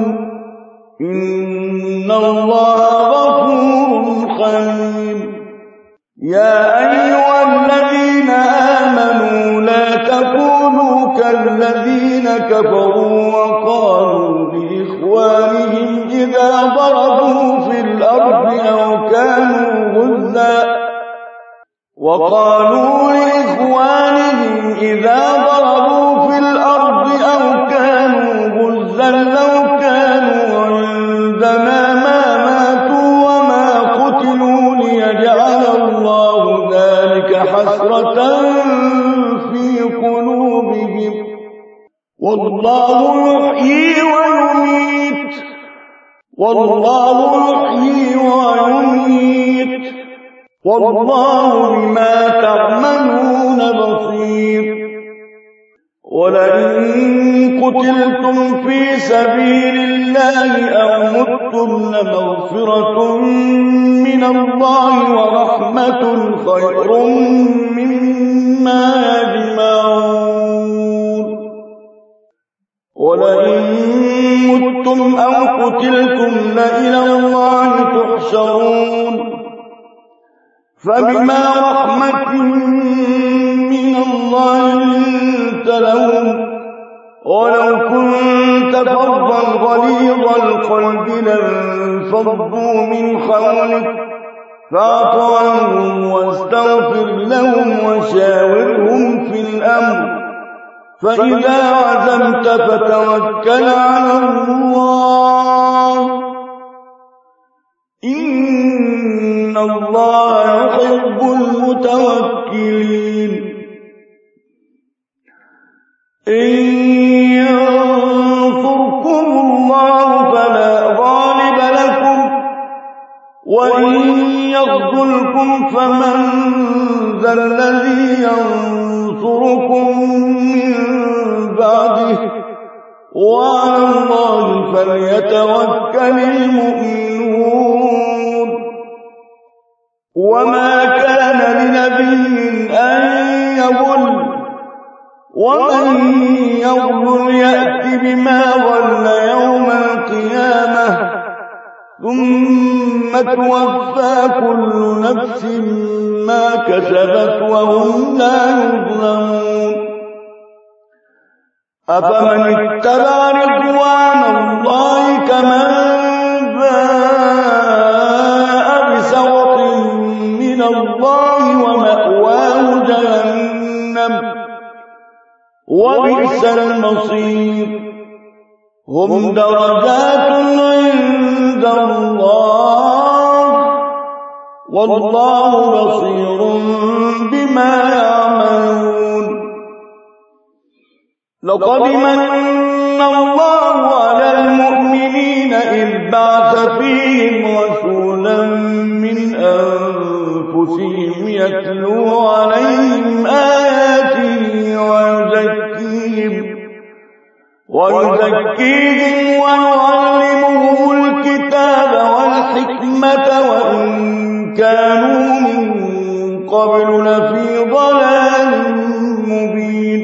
إن الله غفور حليم. يا أيها الذين آمنوا لا تكونوا كالذين كفروا وقالوا لإخوانهم إذا ضربوا في الأرض أو كانوا غزا لو كانوا عندنا ما ماتوا وما قتلوا ليجعل الله ذلك حسرة في قلوبهم والله يحيي ويميت والله بما تعملون بصير. ولئن قتلتم في سبيل الله أو متم لمغفرة من الله ورحمة خير مما يجمعون. ولئن متم أو قتلتم لإلى الله تحشرون. فبما رحمة من الله لنت لهم ولو كنت فظا غليظ القلب لانفضوا من حولك فاعف عنهم واستغفر لهم وشاورهم في الأمر فإذا عزمت فتوكل على الله إن الله يحب المتوكلين. إن ينصركم الله فلا غالب لكم وإن يخذلكم فمن ذا الذي ينصركم من بعده وعلى الله فليتوكل المؤمنون. وما كان لنبي أن يغل ومن يغل يأت بما غل يوم القيامة ثم توفى كل نفس ما كسبت وهم لا يظلمون. أفمن اتبع رضوان الله كمن باء بسخط من الله ومأواه جهنم وبئس المصير. هم درجات عند الله والله بصير بما يعملون. لقد من الله على المؤمنين إذ بعث فيهم رسولا من أنفسهم يتلو عليهم آياته ويزكيهم ويعلمهم الكتاب والحكمة وإن كانوا من قبل لفي ضلال مبين.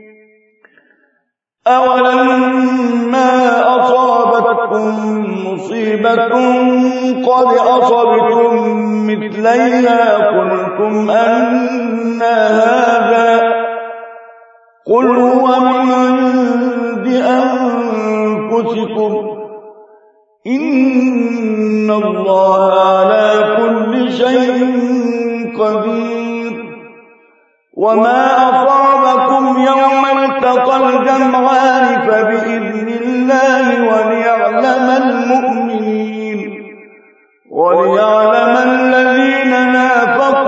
أولما أصابتكم مصيبة قد أصبتم مثليها قلتم أنى هذا قل هو من عند أنفسكم إن الله على كل شيء قدير. وما أصابكم يوم التقى الجمعان فبإذن الله وليعلم المؤمنين وليعلم الذين نافقوا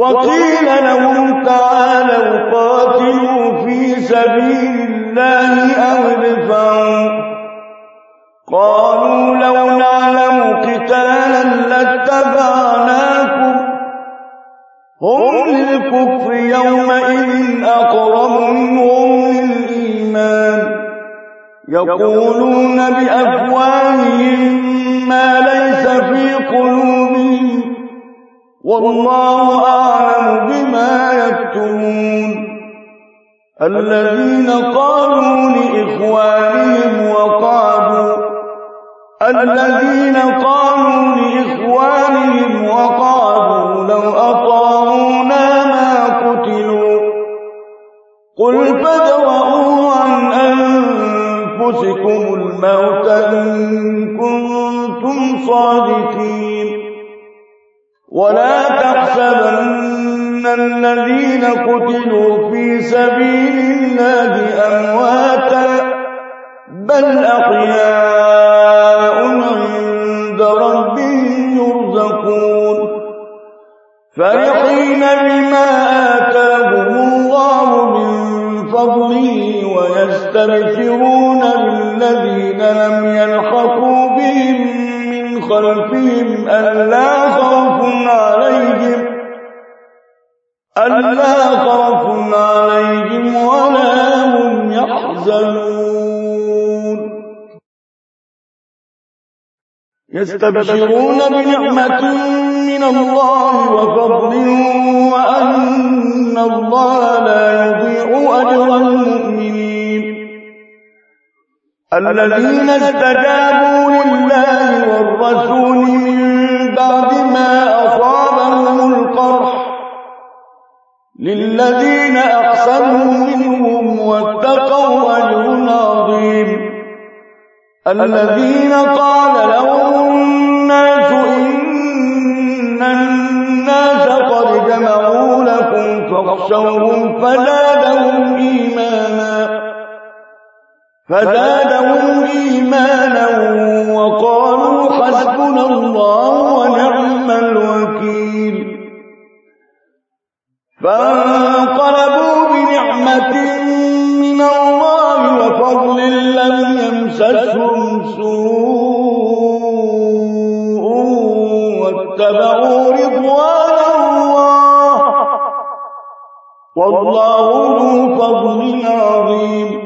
وقيل لهم تعالوا قاتلوا في سبيل الله أو ادفعوا قالوا لو نعلم قتالا لاتبعناكم هم للكفر يومئذ أقرب منهم للإيمان يقولون بأفواههم ما ليس في قلوبهم والله أعلم بما يكتمون الذين قالوا لإخوانهم وقعدوا لو أطاعونا ما قتلوا قل فادرءوا عن أنفسكم الموت إن كنتم صادقين ولا تحسبن الذين قتلوا في سبيل الله أمواتا بل أحياء عند ربهم يرزقون فرحين بما آتاهم الله من فضله ويستبشرون بالذين لم يلحقوا بهم من خلفهم ألا خوف عليهم ولا هم يحزنون يستبشرون بنعمة من الله وفضل وأن الله لا يضيع أجر المؤمنين الذين استجابوا لله والرسول من بعد ما أصابهم القرح للذين أحسنوا منهم واتقوا أجر عظيم الذين قال لهم الناس إن الناس قد جمعوا لكم فاخشوهم فزادهم إيمانا وقالوا حسبنا الله ونعم الوكيل فانقلبوا بنعمة من الله وفضل لم يمسسهم سوء واتبعوا رضوان الله والله ذو فضل عظيم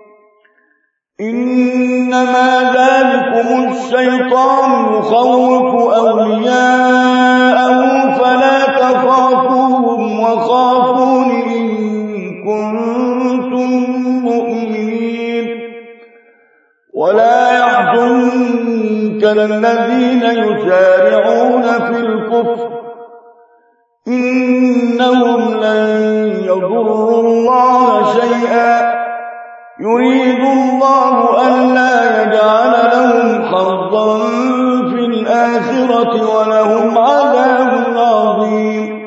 إنما ذلكم الشيطان يخوف أولياءه فلا تخافوهم وخافون إن كنتم مؤمنين ولا يحزنك الذين يسارعون في الكفر إنهم لن يضروا الله شيئا يريد الله ألا يجعل لهم حظا في الآخرة ولهم عذاب عظيم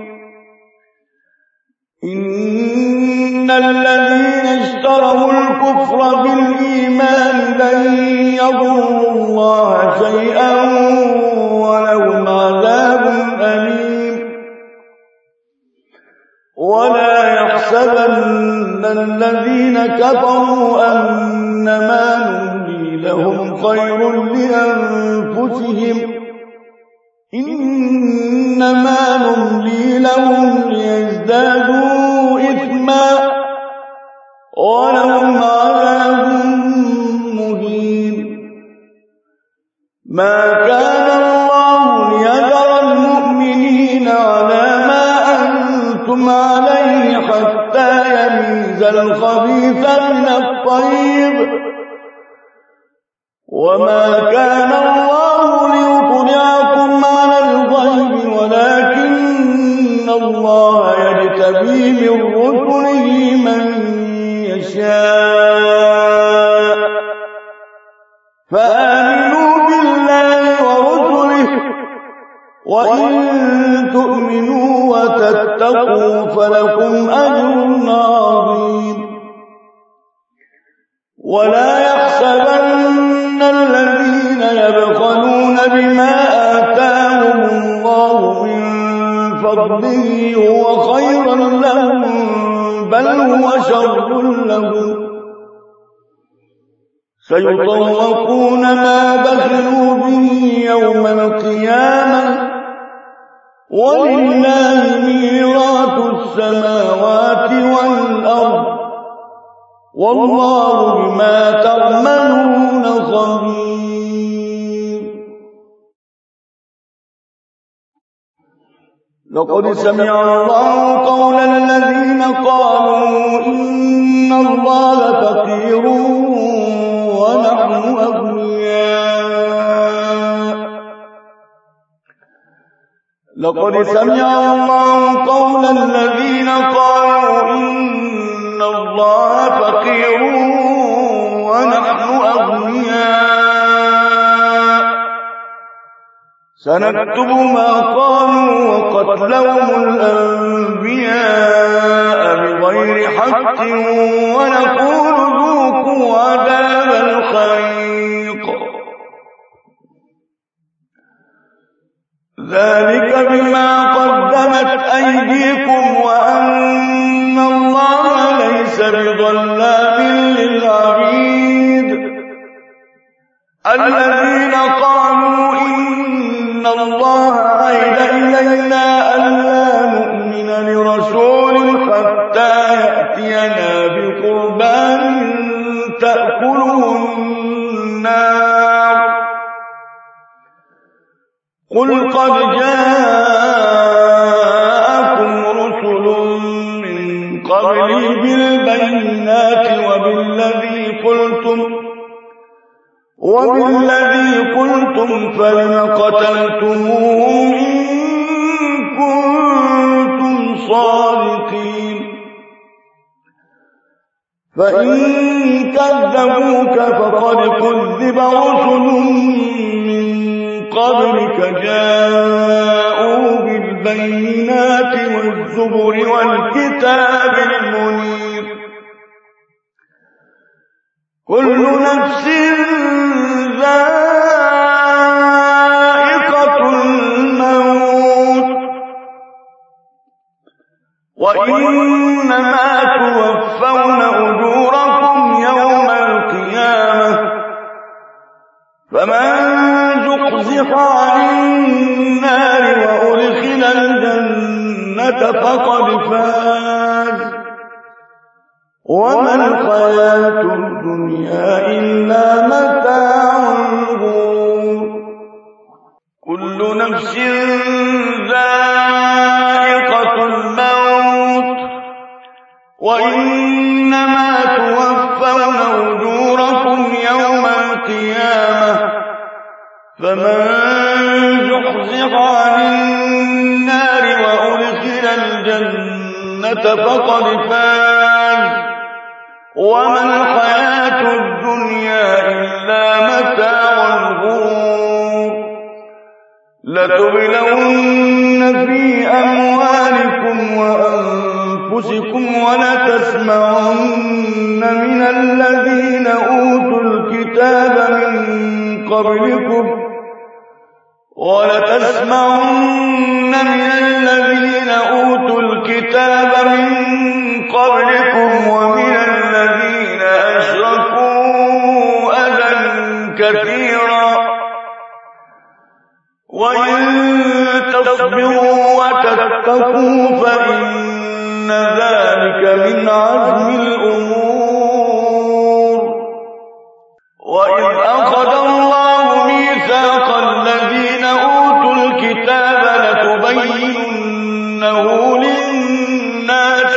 إن الذين اشتروا الكفر بالإيمان لن يضروا الله شيئا ولهم عذاب أليم ولا يحسبن الذين كفروا أنما نملي لهم خير لأنفسهم إنما نملي لهم ليزدادوا إثما ولهم عذاب مهين ما كان الله ليذر المؤمنين على ما أنتم عليه حتى يميز الخبيث من الطيب وما كان الله ليطلعكم على الغيب ولكن الله يجتبي من رسله من يشاء فآمنوا بالله ورسله وإن تؤمنوا وتتقوا فلكم أجر عظيم ولا يحسبن الذين يبخلون بما آتاهم الله من فضله هو خيرا لهم بل هو شر لهم سيطوقون ما بخلوا به يوم القيامة ولله ميراث السماوات والأرض والله بما تعملون خبير. لقد سمع الله قول الذين قالوا إن الله فقير ونحن أغنياء. لقد سمع الله قول الذين قالوا إن الله فقير ونحن أغنياء سنكتب ما قالوا وقتلهم الأنبياء بغير حق ونقول ذوقوا عذاب الحريق ذلك بما قدمت أيديكم وأن الله ليس بظلام للعبيد. الذين قالوا إن الله عهد إلينا ألا نؤمن لرسول حتى يأتينا بقربان تأكله النار قل قد جاءكم رسل من قبلي بالبينات وبالذي قلتم فلم قتلتموهم إن كنتم صادقين فإن كذبوك فقد كذب رسل من قبلك جاءوا بالبينات والزبر والكتاب المنير كل نفس ذائقة الموت وإنما توفون أجوركم يوم القيامة فمن زحزح عن النار وأدخل الجنة فقد فاز وما الحياة الدنيا إلا متاع الغرور كل نفس ذائقة الموت وإنما توفون أجوركم يوم القيامة فمن زحزح عن النار وأدخل الجنة فقد فاز وما الحياة الدنيا إلا متاع الغرور لتبلون في أموالكم وأنفسكم ولتسمعن من الذين أوتوا الكتاب من قبلكم ومن الذين أشركوا أذى كثيرا وإن تصبروا وتتقوا فإن ذلك من عزم الأمور وإذ أخذ الله ميثاق الذين أوتوا الكتاب لتبيننه للناس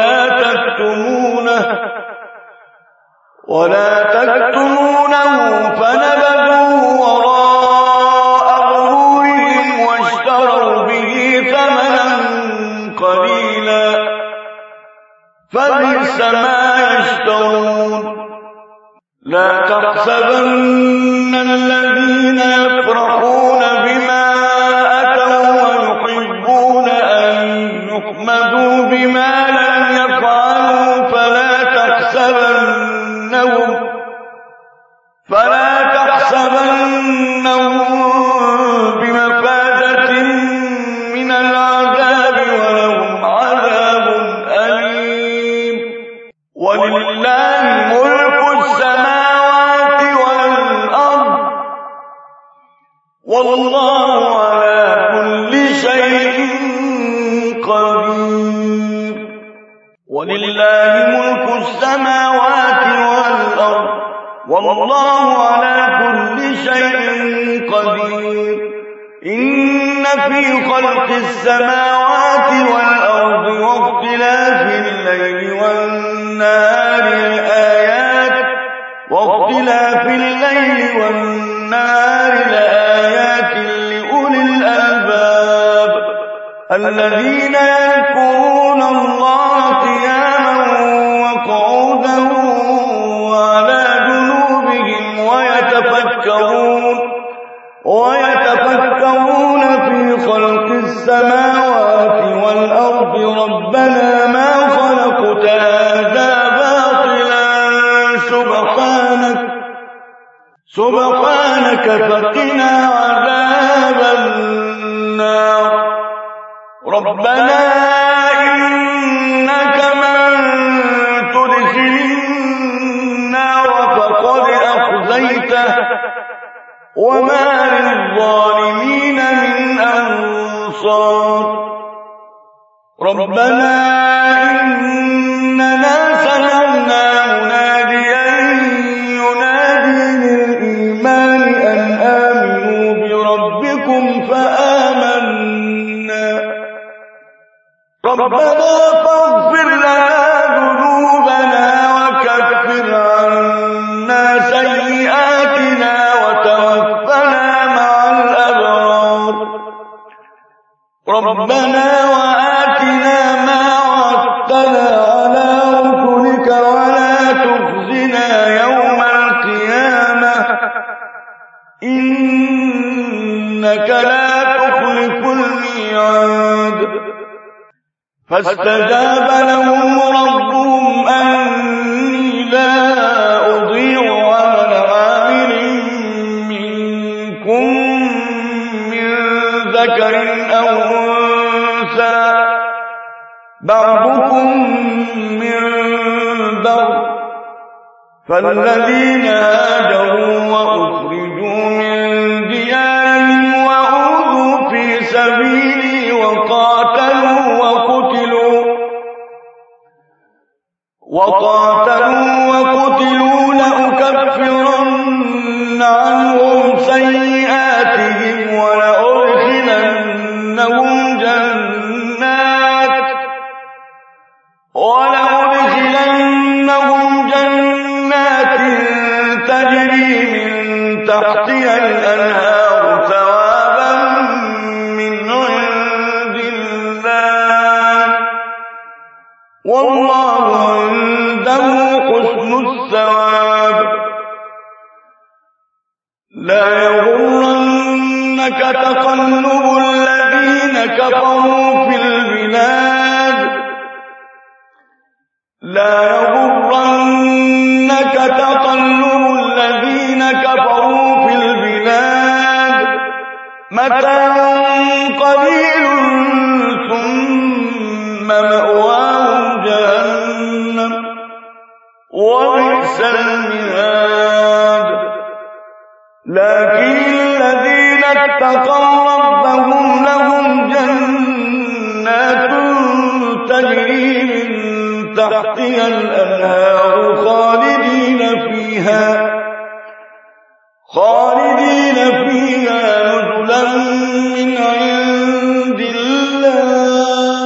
ولا تكتمونه فنبذوه وراء ظهورهم واشتروا به ثمنا قليلا فبئس ما يشترون لا تحسبن الذين يفرحون بما أتوا ويحبون أن يحمدوا بما لم يفعلوا فلا تحسبنهم بمفازة من العذاب ولله ملك السماوات والأرض والله على كل شيء قدير. ولله ملك السماوات والأرض والله على كل شيء قدير. إن في خلق السماوات والأرض واختلاف الليل والنهار لآيات لأولي الألباب الذين يذكرون الله قياما وقعودا وعلى جنوبهم ويتفكرون في خلق السماوات والأرض ربنا ما خلقت هذا باطلا سبحانك فقنا عذاب النار. ربنا إنك من تدخل النار فقد أخزيته وما للظالمين من أنصار. ربنا إننا سمعنا مناديا ينادي للإيمان أن آمنوا بربكم فآمنا. ربنا فاغفر لنا ذنوبنا وكفر عنا سيئاتنا وتوفنا مع الأبرار. ربنا وآتنا ما وعدتنا على رسلك ولا تخزنا يوم القيامة إنك لا تخلف الميعاد. فاستجاب لهم ربهم أني لا أضيع عمل عامل منكم من ذكر أو أنثى بعضكم من بعض. فالذين هاجروا وأخرجوا من ديارهم وأوذوا في سبيلي وقاتلوا وقتلوا لأكفرن عنهم سيئاتهم ولأدخلنهم جنات تجري من تحتها الأنهار ثوابا من عند الله والله عنده حسن الثواب. لا يغرنك تقلب الذين كفروا في البلاد متاع قليل ثم مأواهم جهنم وبئس المهاد. لكن الذين اتقوا ربهم لهم جنات تجري من تحتها الأنهار خالدين فيها نزلا من عند الله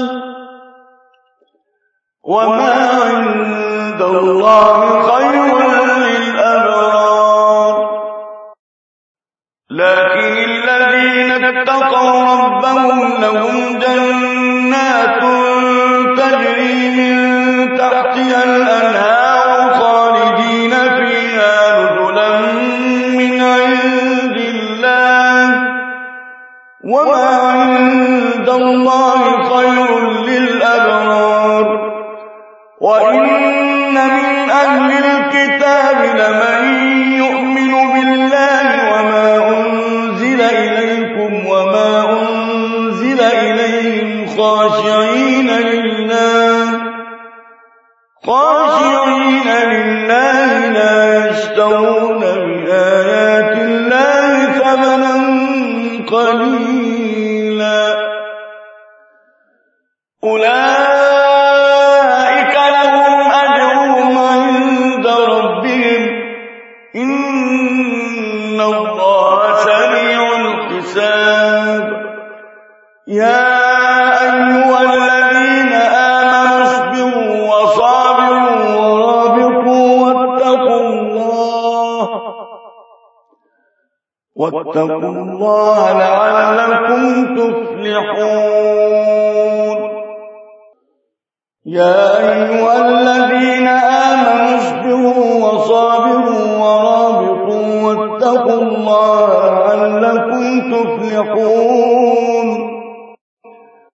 وما عند الله خير للأبرار. لكن الذين اتقوا ربهم لهم جنات تجري من تحتها الأنهار خالدين فيها نزلا من عند الله وما عند الله خير للأبرار. وإن من أهل الكتاب لمن يؤمن بالله وما أنزل إليكم وما أنزل إليهم خاشعين يشترون بآيات الله ثمنا قليلا أولئك لهم أجرهم عند ربهم إن الله سريع الحساب يا أيها الذين آمنوا اصبروا وصابروا ورابطوا واتقوا الله لعلكم تفلحون يا أيها الذين آمنوا اصبروا وصابروا ورابطوا واتقوا الله لعلكم تفلحون